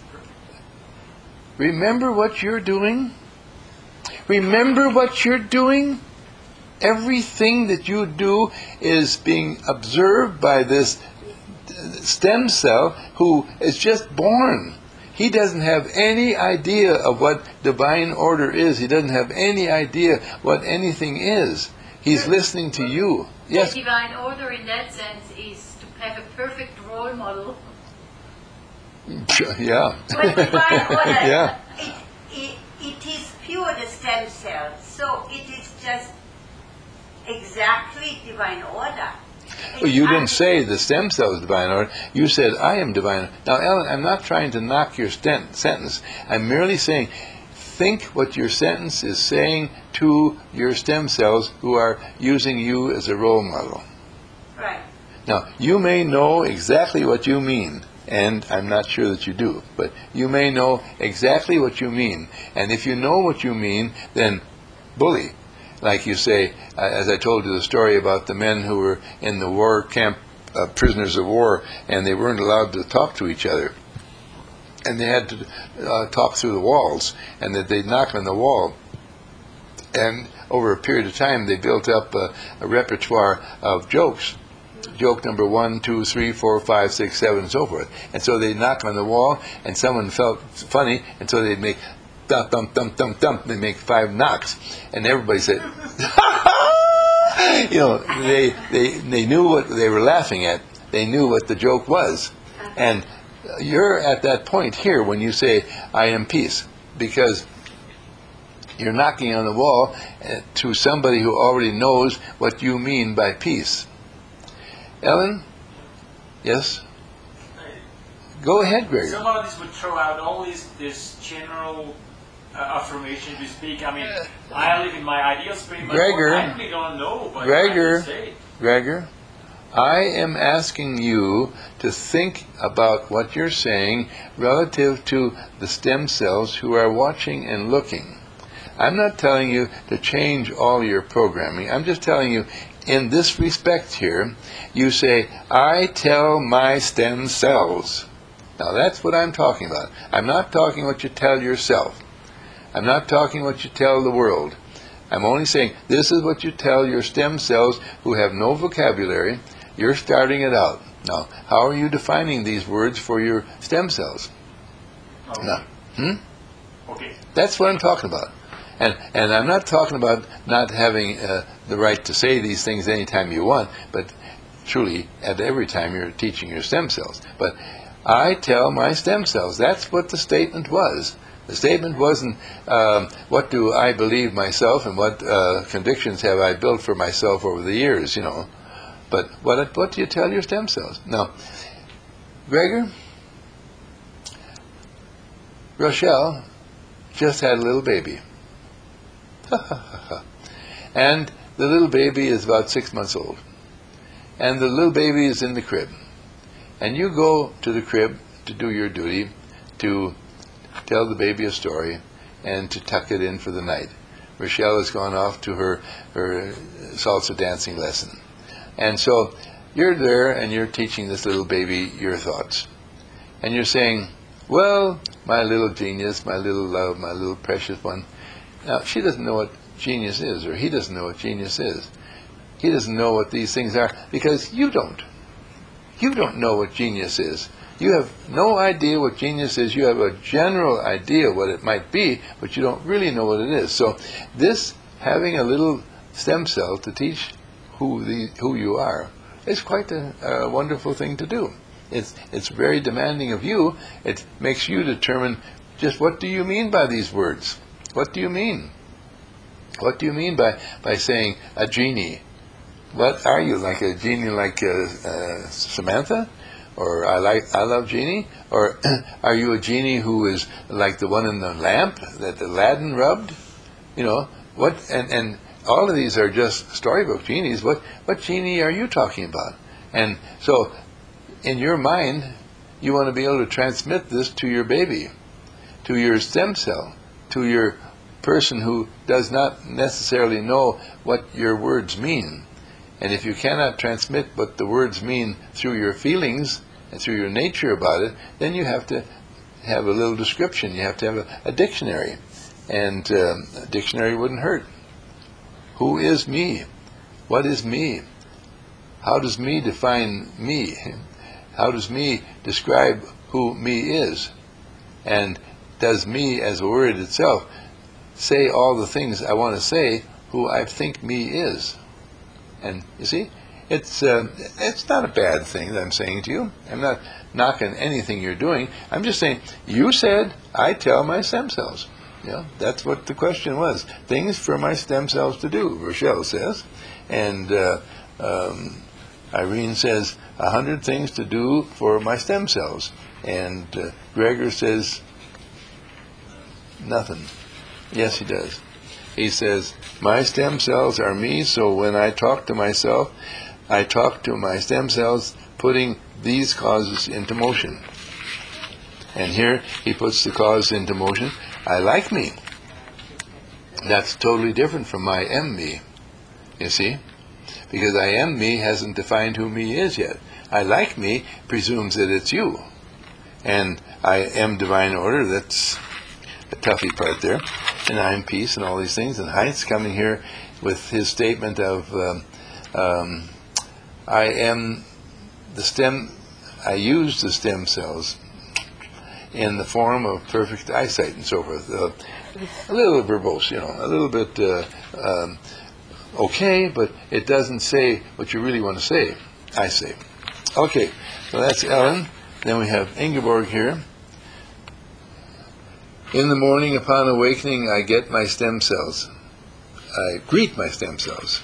remember what you're doing? Remember what you're doing? Everything that you do is being observed by this stem cell who is just born. He doesn't have any idea of what divine order is. He doesn't have any idea what anything is. He's listening to you. Yes? The divine order in that sense is to have a perfect role model. Yeah. When divine order, Yeah. it, it, it is pure the stem cell. So it is just exactly divine order. Well, you didn't say the stem cell is divine order. You said, I am divine. Now, Ellen, I'm not trying to knock your sten- sentence. I'm merely saying, think what your sentence is saying to your stem cells who are using you as a role model. Right. Now, you may know exactly what you mean, and I'm not sure that you do, but you may know exactly what you mean. And if you know what you mean, then bully. Like you say, uh, as I told you the story about the men who were in the war camp, uh, prisoners of war, and they weren't allowed to talk to each other. And they had to uh, talk through the walls, and that they'd knock on the wall. And over a period of time, they built up a, a repertoire of jokes. joke number one, two, three, four, five, six, seven, and so forth. And so they knock on the wall, and someone felt funny, and so they'd make thump, thump, thump, thump, thump. They make five knocks, and everybody said, you know, they they they knew what they were laughing at. They knew what the joke was, and you're at that point here when you say, "I am peace," because you're knocking on the wall uh, to somebody who already knows what you mean by peace. Ellen? Yes? Go ahead, Gregor. Some of this would throw out all these this general uh, affirmation to speak. I mean, I live in my ideal space, but Gregor, I really don't know what Gregor, I say. Gregor, I am asking you to think about what you're saying relative to the stem cells who are watching and looking. I'm not telling you to change all your programming. I'm just telling you, in this respect here, you say, I tell my stem cells. Now that's what I'm talking about. I'm not talking what you tell yourself. I'm not talking what you tell the world. I'm only saying, this is what you tell your stem cells who have no vocabulary. You're starting it out. Now, how are you defining these words for your stem cells? Okay. Now, hmm? Okay. That's what I'm talking about. And and I'm not talking about not having uh, the right to say these things anytime you want, but truly at every time you're teaching your stem cells. But I tell my stem cells. That's what the statement was. The statement wasn't, um, what do I believe myself and what uh, convictions have I built for myself over the years, you know. But what what do you tell your stem cells? Now, Gregor, Rochelle just had a little baby. And the little baby is about six months old. And the little baby is in the crib. And you go to the crib to do your duty, to tell the baby a story, and to tuck it in for the night. Rochelle has gone off to her, her salsa dancing lesson. And so you're there and you're teaching this little baby your thoughts. And you're saying, well, my little genius, my little love, my little precious one. Now, she doesn't know what genius is, or he doesn't know what genius is. He doesn't know what these things are, because you don't. You don't know what genius is. You have no idea what genius is. You have a general idea what it might be, but you don't really know what it is. So this, having a little stem cell to teach who the who you are, is quite a, a wonderful thing to do. It's it's very demanding of you. It makes you determine just what do you mean by these words. What do you mean? What do you mean by, by saying a genie? What are you, like a genie like uh, uh, Samantha? Or I like I love genie? Or are you a genie who is like the one in the lamp that Aladdin rubbed? You know, what and, and all of these are just storybook genies. What what genie are you talking about? And so in your mind, you want to be able to transmit this to your baby, to your stem cell, to your person who does not necessarily know what your words mean. And if you cannot transmit what the words mean through your feelings and through your nature about it, then you have to have a little description. You have to have a, a dictionary. And um, a dictionary wouldn't hurt. Who is me? What is me? How does me define me? How does me describe who me is? And does me as a word itself say all the things I want to say who I think me is? And you see, it's uh, it's not a bad thing that I'm saying to you. I'm not knocking anything you're doing. I'm just saying, you said, I tell my stem cells. Yeah, that's what the question was. Things for my stem cells to do, Rochelle says. And uh, um, Irene says, a hundred things to do for my stem cells. And uh, Gregor says, nothing. Yes, he does. He says, my stem cells are me, so when I talk to myself, I talk to my stem cells putting these causes into motion. And here he puts the cause into motion. I like me. That's totally different from I am me, you see? Because I am me hasn't defined who me is yet. I like me presumes that it's you. And I am divine order, that's the toughy part there. And I'm peace and all these things. And Heinz coming here with his statement of um, um, I am the stem, I use the stem cells in the form of perfect eyesight and so forth. Uh, a little verbose, you know, a little bit uh, um, okay, but it doesn't say what you really want to say, I say. Okay, so that's Ellen. Then we have Ingeborg here. In the morning upon awakening, I get my stem cells. I greet my stem cells.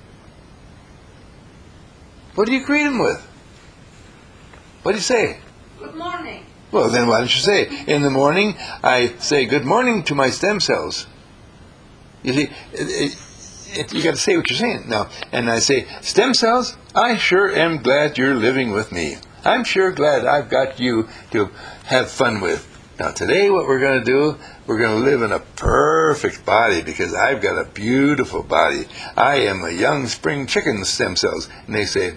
What do you greet them with? What do you say? Good morning. Well, then why don't you say it? In the morning, I say good morning to my stem cells. You see, it, it, it, you got to say what you're saying now. And I say, stem cells, I sure am glad you're living with me. I'm sure glad I've got you to have fun with. Now today what we're going to do, we're going to live in a perfect body because I've got a beautiful body. I am a young spring chicken stem cells. And they say,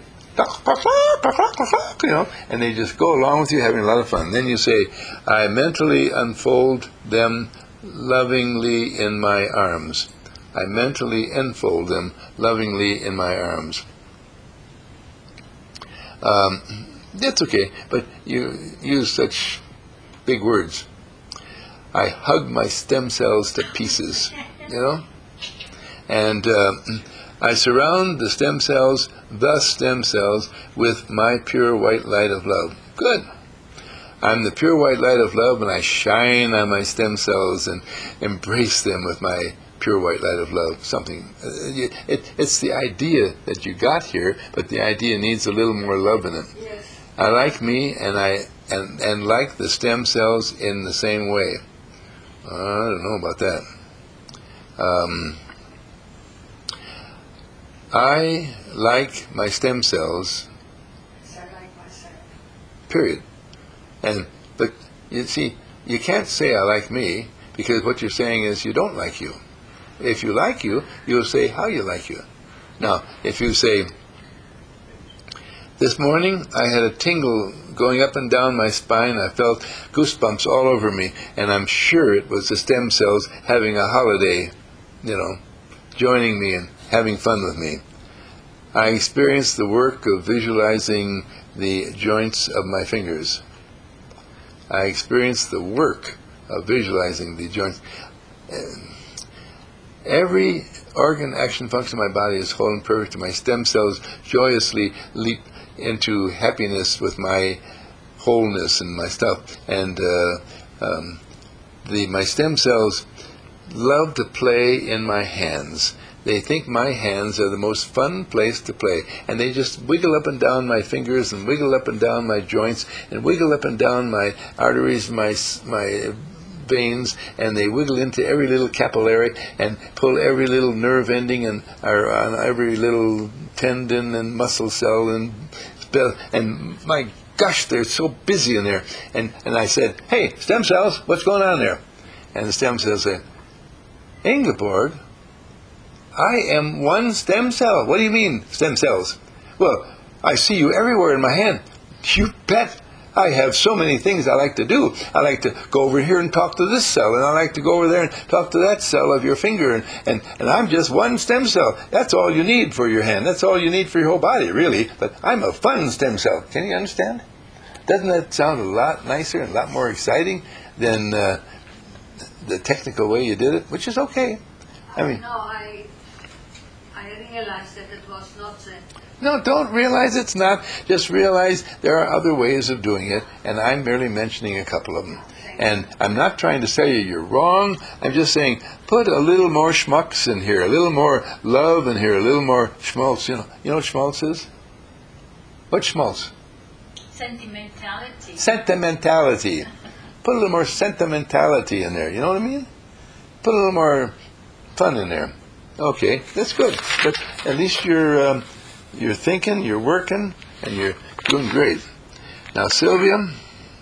you know, and they just go along with you having a lot of fun. Then you say, I mentally unfold them lovingly in my arms. I mentally enfold them lovingly in my arms. Um, that's okay, but you use such big words. I hug my stem cells to pieces, you know? And uh, I surround the stem cells, the stem cells, with my pure white light of love. Good. I'm the pure white light of love, and I shine on my stem cells and embrace them with my pure white light of love. Something. Uh, it, it's the idea that you got here, but the idea needs a little more love in it. Yes. I like me, and I and and like the stem cells in the same way. Uh, I don't know about that. Um, I like my stem cells. Yes, I like myself. Period. And but you see, you can't say I like me because what you're saying is you don't like you. If you like you, you'll say how you like you. Now, if you say, this morning I had a tingle going up and down my spine. I felt goosebumps all over me, and I'm sure it was the stem cells having a holiday, you know, joining me and having fun with me. I experienced the work of visualizing the joints of my fingers. I experienced the work of visualizing the joints. Every organ, action, function of my body is whole and perfect, and my stem cells joyously leap into happiness with my wholeness and my stuff. And uh, um, the my stem cells love to play in my hands. They think my hands are the most fun place to play, and they just wiggle up and down my fingers and wiggle up and down my joints and wiggle up and down my arteries, my my veins, and they wiggle into every little capillary and pull every little nerve ending and or on every little tendon and muscle cell and and my gosh, they're so busy in there. And and I said, hey, stem cells, what's going on there? And the stem cells say, Ingeborg, I am one stem cell. What do you mean, stem cells? Well, I see you everywhere in my hand. You bet. I have so many things I like to do. I like to go over here and talk to this cell, and I like to go over there and talk to that cell of your finger, and, and, and I'm just one stem cell. That's all you need for your hand. That's all you need for your whole body, really. But I'm a fun stem cell. Can you understand? Doesn't that sound a lot nicer and a lot more exciting than uh, the technical way you did it, which is okay. I mean, no, I, I realized that it was not the... No, don't realize it's not. Just realize there are other ways of doing it, and I'm merely mentioning a couple of them. And I'm not trying to tell you you're wrong. I'm just saying put a little more schmucks in here, a little more love in here, a little more schmaltz. You know, you know what schmaltz is? What's schmaltz? Sentimentality. Sentimentality. Put a little more sentimentality in there. You know what I mean? Put a little more fun in there. Okay, that's good. But at least you're... Um, You're thinking, you're working, and you're doing great. Now, Sylvia? No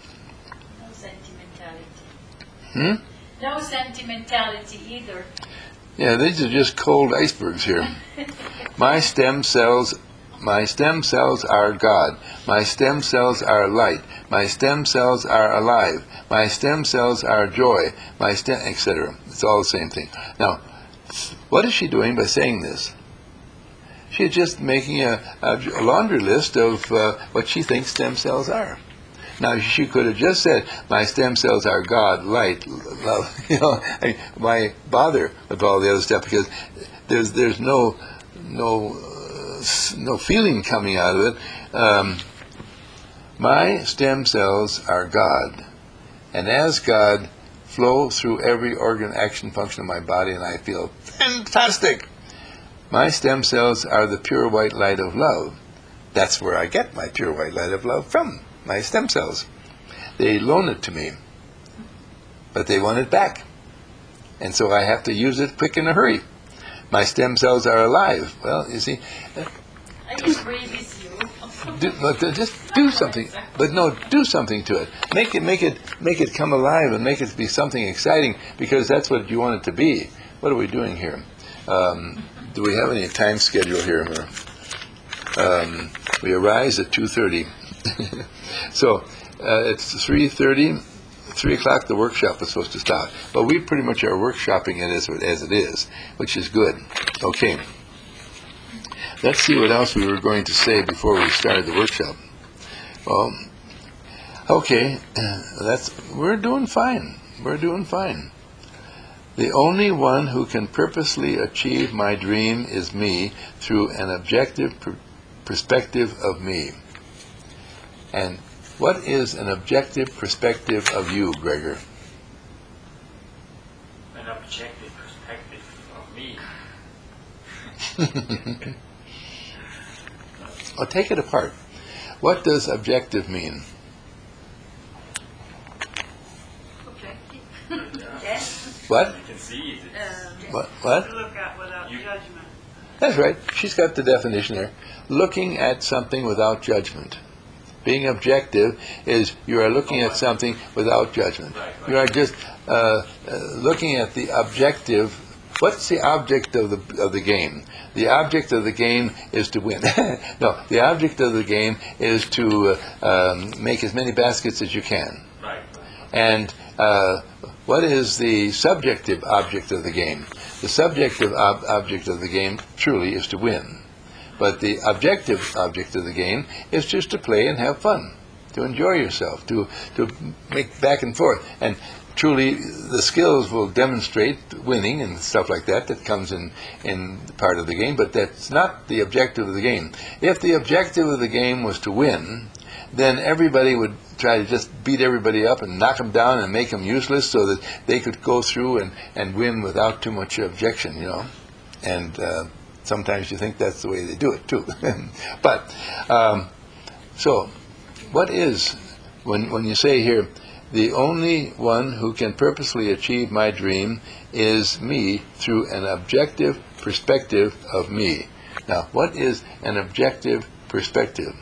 sentimentality. Hmm? No sentimentality either. Yeah, these are just cold icebergs here. My stem cells, my stem cells are God. My stem cells are light. My stem cells are alive. My stem cells are joy. My stem, et cetera. It's all the same thing. Now, what is she doing by saying this? She's just making a, a, a laundry list of uh, what she thinks stem cells are. Now, she could have just said, my stem cells are God, light, love. You know, I mean, why bother with all the other stuff? Because there's there's no no uh, no feeling coming out of it. Um, my stem cells are God, and as God, flow through every organ, action, function of my body, and I feel fantastic. My stem cells are the pure white light of love. That's where I get my pure white light of love from. My stem cells. They loan it to me, but they want it back, and so I have to use it quick in a hurry. My stem cells are alive. Well, you see, I agree with you. do, but just do something. But no, do something to it. Make it, make it, make it come alive, and make it be something exciting, because that's what you want it to be. What are we doing here? Um, do we have any time schedule here? Um, we arise at two thirty. So uh, it's three thirty, three o'clock. The workshop is supposed to start, but we pretty much are workshopping it as as it is, which is good. Okay. Let's see what else we were going to say before we started the workshop. Well, okay, that's we're doing fine. We're doing fine. The only one who can purposely achieve my dream is me through an objective per- perspective of me. And what is an objective perspective of you, Gregor? An objective perspective of me. Well, take it apart. What does objective mean? Objective. Yes. What? You can see it. It's, Um, What? What? to look at without judgment. That's right. She's got the definition there. Looking at something without judgment. Being objective is you are looking at something without judgment. Right, right. You are just uh, uh, looking at the objective. What's the object of the of the game? The object of the game is to win. No, the object of the game is to uh, um, make as many baskets as you can. right. And uh, what is the subjective object of the game? The subjective ob- object of the game truly is to win. But the objective object of the game is just to play and have fun, to enjoy yourself, to, to make back and forth. And truly, the skills will demonstrate winning and stuff like that that comes in, in part of the game, but that's not the objective of the game. If the objective of the game was to win, then everybody would try to just beat everybody up and knock them down and make them useless so that they could go through and, and win without too much objection, you know. And uh, sometimes you think that's the way they do it, too. But, um, so, what is, when when you say here, the only one who can purposely achieve my dream is me through an objective perspective of me. Now, what is an objective perspective?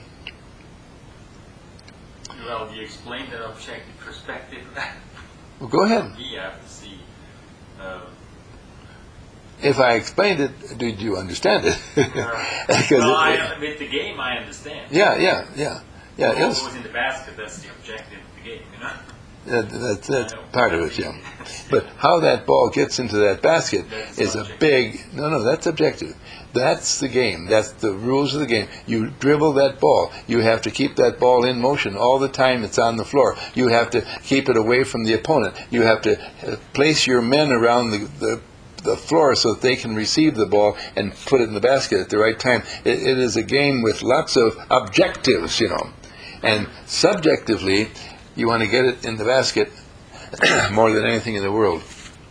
Well, you explained that objective perspective. Well, go ahead. Me, I have to see. Uh, If I explained it, did you understand it? Because well, it- I, with the game, I understand. yeah, yeah, yeah, yeah. What Yes. goes in the basket, that's the objective of the game, you know? That, that's that's I know. part of it, yeah. But how that ball gets into that basket That's is a objective. big, no, no, that's objective. That's the game. That's the rules of the game. You dribble that ball. You have to keep that ball in motion all the time it's on the floor. You have to keep it away from the opponent. You have to uh, place your men around the, the the floor so that they can receive the ball and put it in the basket at the right time. It, it is a game with lots of objectives, you know. And subjectively, you want to get it in the basket more than anything in the world.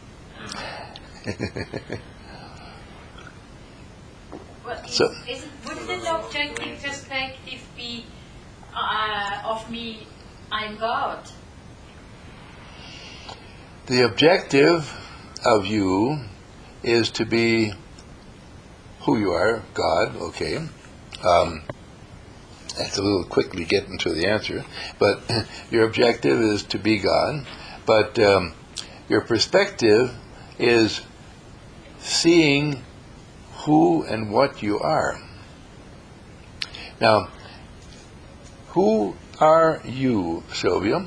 Well, is, So- is it, wouldn't an objective perspective be uh, of me, I'm God? The objective of you is to be who you are, God, okay. Um, that's a little quickly getting to the answer. But your objective is to be God. But um, your perspective is seeing who and what you are. Now, who are you, Sylvia?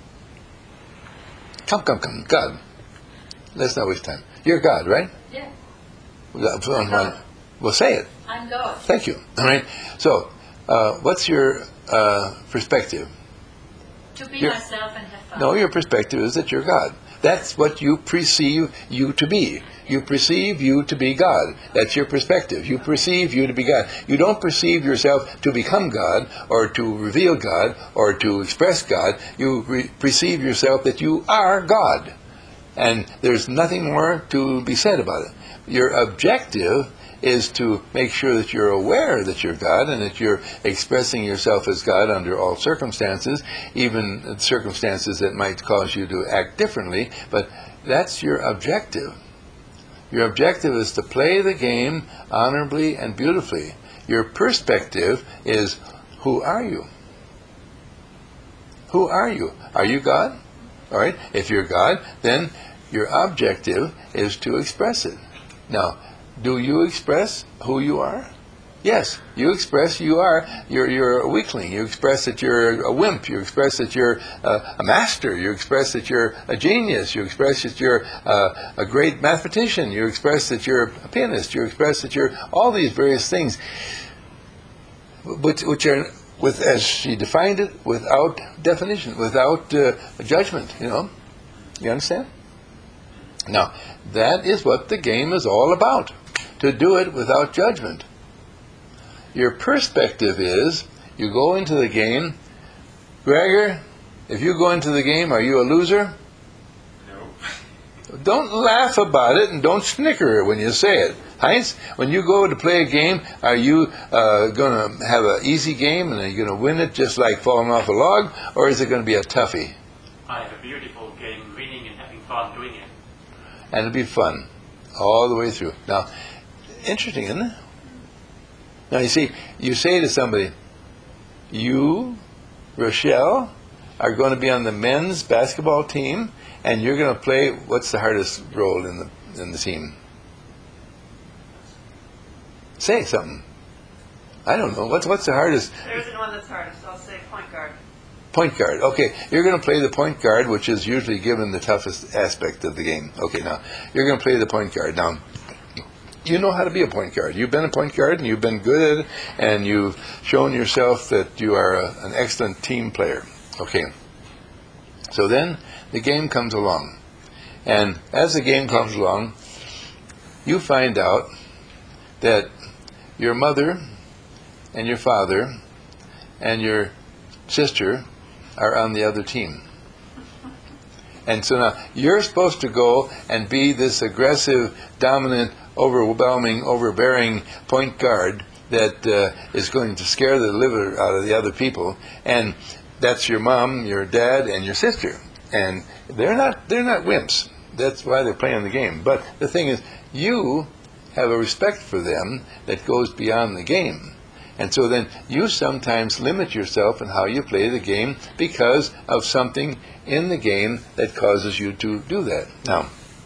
Come, come, come, God. Let's not waste time. You're God, right? Yeah. Well, Well, say it. I'm God. Thank you. All right. So, uh, what's your uh, perspective? To be You're- myself and have fun. No, your perspective is that you're God. That's what you perceive you to be. You perceive you to be God. That's your perspective. You perceive you to be God. You don't perceive yourself to become God or to reveal God or to express God. You re- perceive yourself that you are God. And there's nothing more to be said about it. Your objective is to make sure that you're aware that you're God and that you're expressing yourself as God under all circumstances, even circumstances that might cause you to act differently, but that's your objective. Your objective is to play the game honorably and beautifully. Your perspective is, who are you? Who are you? Are you God? All right. If you're God, then your objective is to express it. Now, do you express who you are? Yes, you express you are. You're, you're a weakling. You express that you're a wimp. You express that you're uh, a master. You express that you're a genius. You express that you're uh, a great mathematician. You express that you're a pianist. You express that you're all these various things, which, which are, with, as she defined it, without definition, without uh, judgment. You know, you understand? Now, that is what the game is all about. To do it without judgment. Your perspective is, you go into the game, Gregor, if you go into the game, are you a loser? No. Don't laugh about it and don't snicker when you say it. Heinz, when you go to play a game, are you uh, going to have an easy game and are you going to win it just like falling off a log, or is it going to be a toughie? I have a beautiful game, winning and having fun doing it. And it'll be fun all the way through. Now, interesting, isn't it? Now, you see, you say to somebody, you, Rochelle, are going to be on the men's basketball team, and you're going to play, what's the hardest role in the in the team? Say something. I don't know. What's what's the hardest? There isn't one that's hardest. I'll say point guard. Point guard. Okay, you're going to play the point guard, which is usually given the toughest aspect of the game. Okay, now, you're going to play the point guard. Now, you know how to be a point guard. You've been a point guard, and you've been good at it, and you've shown yourself that you are a, an excellent team player. Okay. So then the game comes along. And as the game comes along, you find out that your mother and your father and your sister are on the other team. And so now you're supposed to go and be this aggressive, dominant, overwhelming, overbearing point guard that uh, is going to scare the liver out of the other people. And that's your mom, your dad, and your sister. And they're not they're not wimps. That's why they're playing the game. But the thing is, you have a respect for them that goes beyond the game. And so then you sometimes limit yourself in how you play the game because of something in the game that causes you to do that. Now,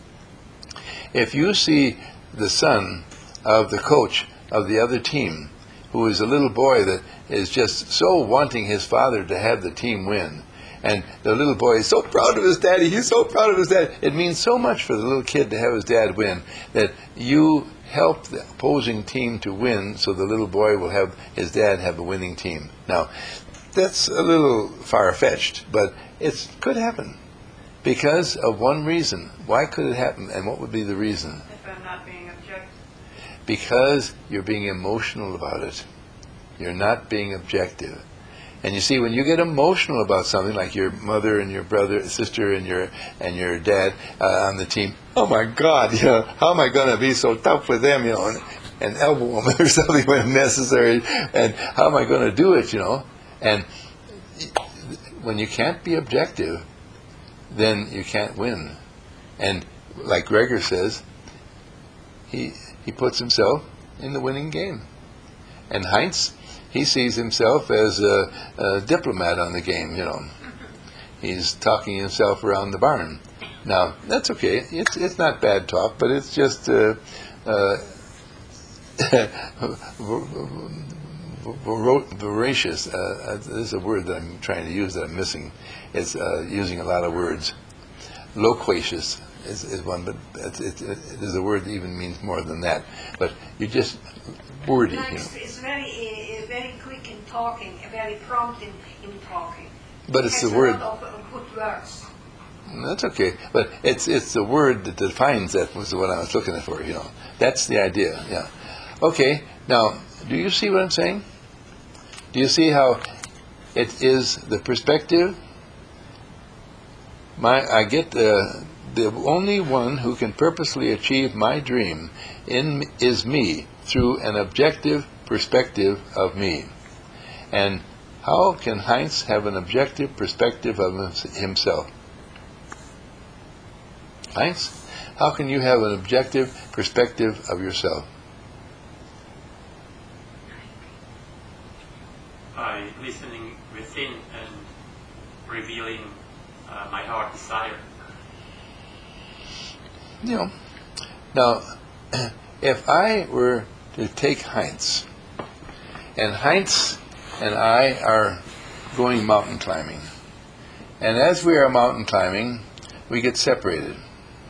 if you see the son of the coach of the other team, who is a little boy that is just so wanting his father to have the team win, and the little boy is so proud of his daddy, he's so proud of his dad, it means so much for the little kid to have his dad win, that you help the opposing team to win so the little boy will have his dad have a winning team. Now, that's a little far-fetched, but it could happen because of one reason. Why could it happen, and what would be the reason? If I'm not being objective. Because you're being emotional about it. You're not being objective. And you see, when you get emotional about something, like your mother and your brother, sister, and your and your dad uh, on the team, oh my God, you know, how am I going to be so tough with them, you know, and, and elbow them or something when necessary, and how am I going to do it, you know? And when you can't be objective, then you can't win. And like Gregor says, he he puts himself in the winning game. And Heinz, he sees himself as a, a diplomat on the game, you know. He's talking himself around the barn. Now, that's okay. It's it's not bad talk, but it's just uh, uh, voracious. Uh, this is a word that I'm trying to use that I'm missing. It's uh, using a lot of words. Loquacious is, is one, but it's, it, it, it is a word that even means more than that. But you just wordy, Like, you know. it's very, uh, very quick in talking, very prompt in, in talking. But it's Has the a word. lot of uh, good words. That's okay, but it's it's the word that defines that was what I was looking for. You know, that's the idea. Yeah. Okay. Now, do you see what I'm saying? Do you see how it is the perspective? My, I get the the only one who can purposely achieve my dream in is me through an objective perspective of me. And how can Heinz have an objective perspective of himself? Heinz, how can you have an objective perspective of yourself? By listening within and revealing uh, my heart desire. You know, now, if I were to take Heinz, and Heinz and I are going mountain climbing, and as we are mountain climbing, we get separated.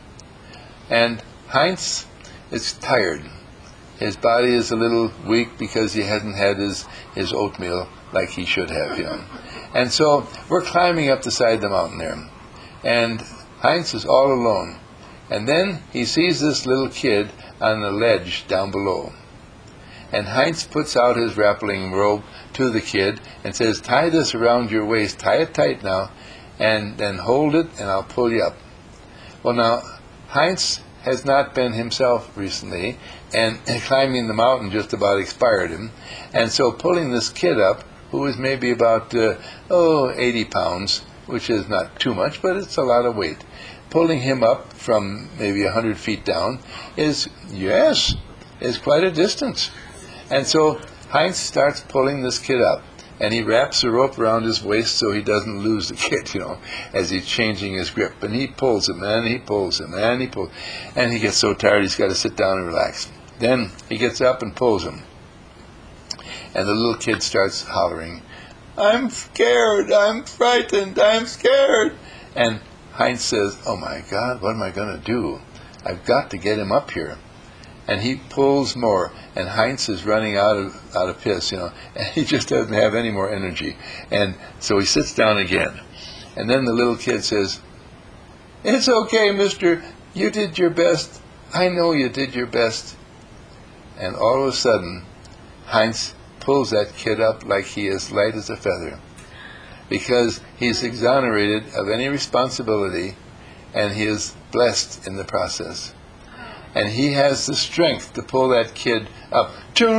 And Heinz is tired. His body is a little weak because he hasn't had his, his oatmeal like he should have, you know. And so we're climbing up the side of the mountain there. And Heinz is all alone. And then he sees this little kid on the ledge down below. And Heinz puts out his rappelling robe to the kid and says, tie this around your waist, tie it tight now, and then hold it and I'll pull you up. Well, now, Heinz has not been himself recently, and climbing the mountain just about expired him. And so pulling this kid up, who is maybe about, uh, oh, eighty pounds, which is not too much, but it's a lot of weight. Pulling him up from maybe one hundred feet down is, yes, is quite a distance. And so Heinz starts pulling this kid up. And he wraps the rope around his waist so he doesn't lose the kid, you know, as he's changing his grip. And he pulls him, and he pulls him, and he pulls. And he gets so tired he's got to sit down and relax. Then he gets up and pulls him. And the little kid starts hollering, I'm scared, I'm frightened, I'm scared. And Heinz says, oh my God, what am I going to do? I've got to get him up here. And he pulls more, and Heinz is running out of out of piss, you know, and he just doesn't have any more energy. And so he sits down again. And then the little kid says, it's okay, mister, you did your best. I know you did your best. And all of a sudden, Heinz pulls that kid up like he is light as a feather, because he's exonerated of any responsibility, and he is blessed in the process. And he has the strength to pull that kid up,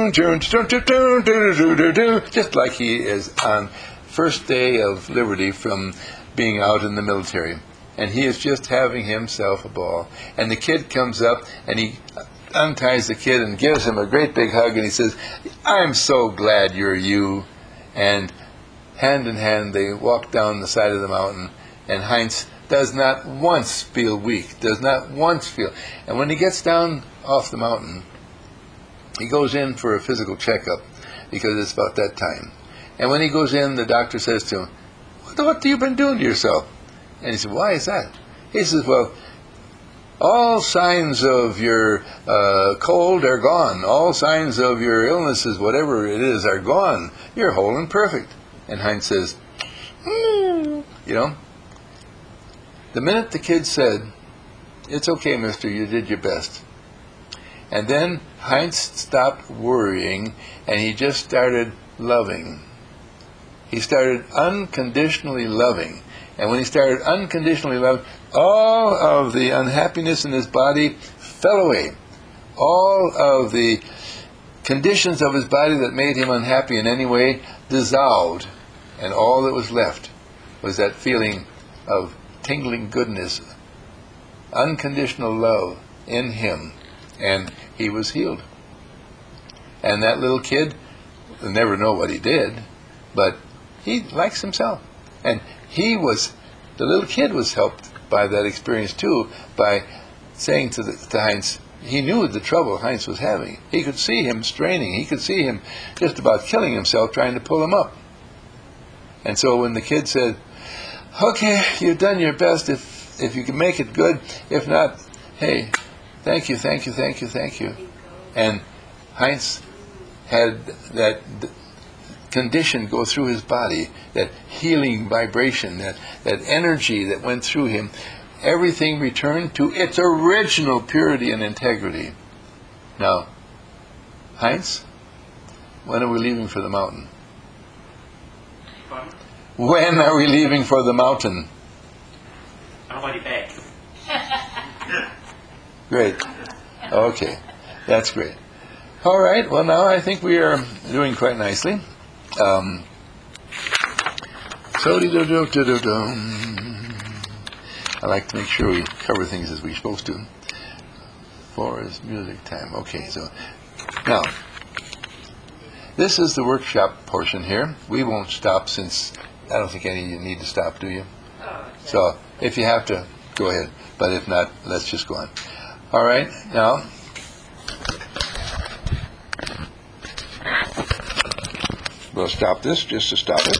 just like he is on first day of liberty from being out in the military. And he is just having himself a ball. And the kid comes up, and he unties the kid and gives him a great big hug, and he says, I'm so glad you're you. And hand in hand, they walk down the side of the mountain, and Heinz does not once feel weak, does not once feel. And when he gets down off the mountain, he goes in for a physical checkup, because it's about that time. And when he goes in, the doctor says to him, what, what have you been doing to yourself? And he said, why is that? He says, well, all signs of your uh, cold are gone. All signs of your illnesses, whatever it is, are gone. You're whole and perfect. And Heinz says, mm, you know, the minute the kid said, it's okay, mister, you did your best. And then Heinz stopped worrying, and he just started loving. He started unconditionally loving. And when he started unconditionally loving, all of the unhappiness in his body fell away. All of the conditions of his body that made him unhappy in any way dissolved. And all that was left was that feeling of tingling goodness, unconditional love in him, and he was healed. And that little kid will never know what he did, but he likes himself. And he was, the little kid was helped by that experience too, by saying to, the, to Heinz, he knew the trouble Heinz was having. He could see him straining. He could see him just about killing himself trying to pull him up. And so when the kid said, okay, you've done your best. If if you can make it good. If not, hey, thank you, thank you, thank you, thank you. And Heinz had that d- condition go through his body, that healing vibration, that, that energy that went through him. Everything returned to its original purity and integrity. Now, Heinz, when are we leaving for the mountain? Pardon? When are we leaving for the mountain? I'm already back. Great. Okay, that's great. All right, well, now I think we are doing quite nicely. Um, so, do do do do do. I like to make sure we cover things as we're supposed to. Four is music time. Okay, so now this is the workshop portion here. We won't stop since I don't think any of you need to stop, do you? So if you have to, go ahead. But if not, let's just go on. All right, now we'll stop this just to stop it.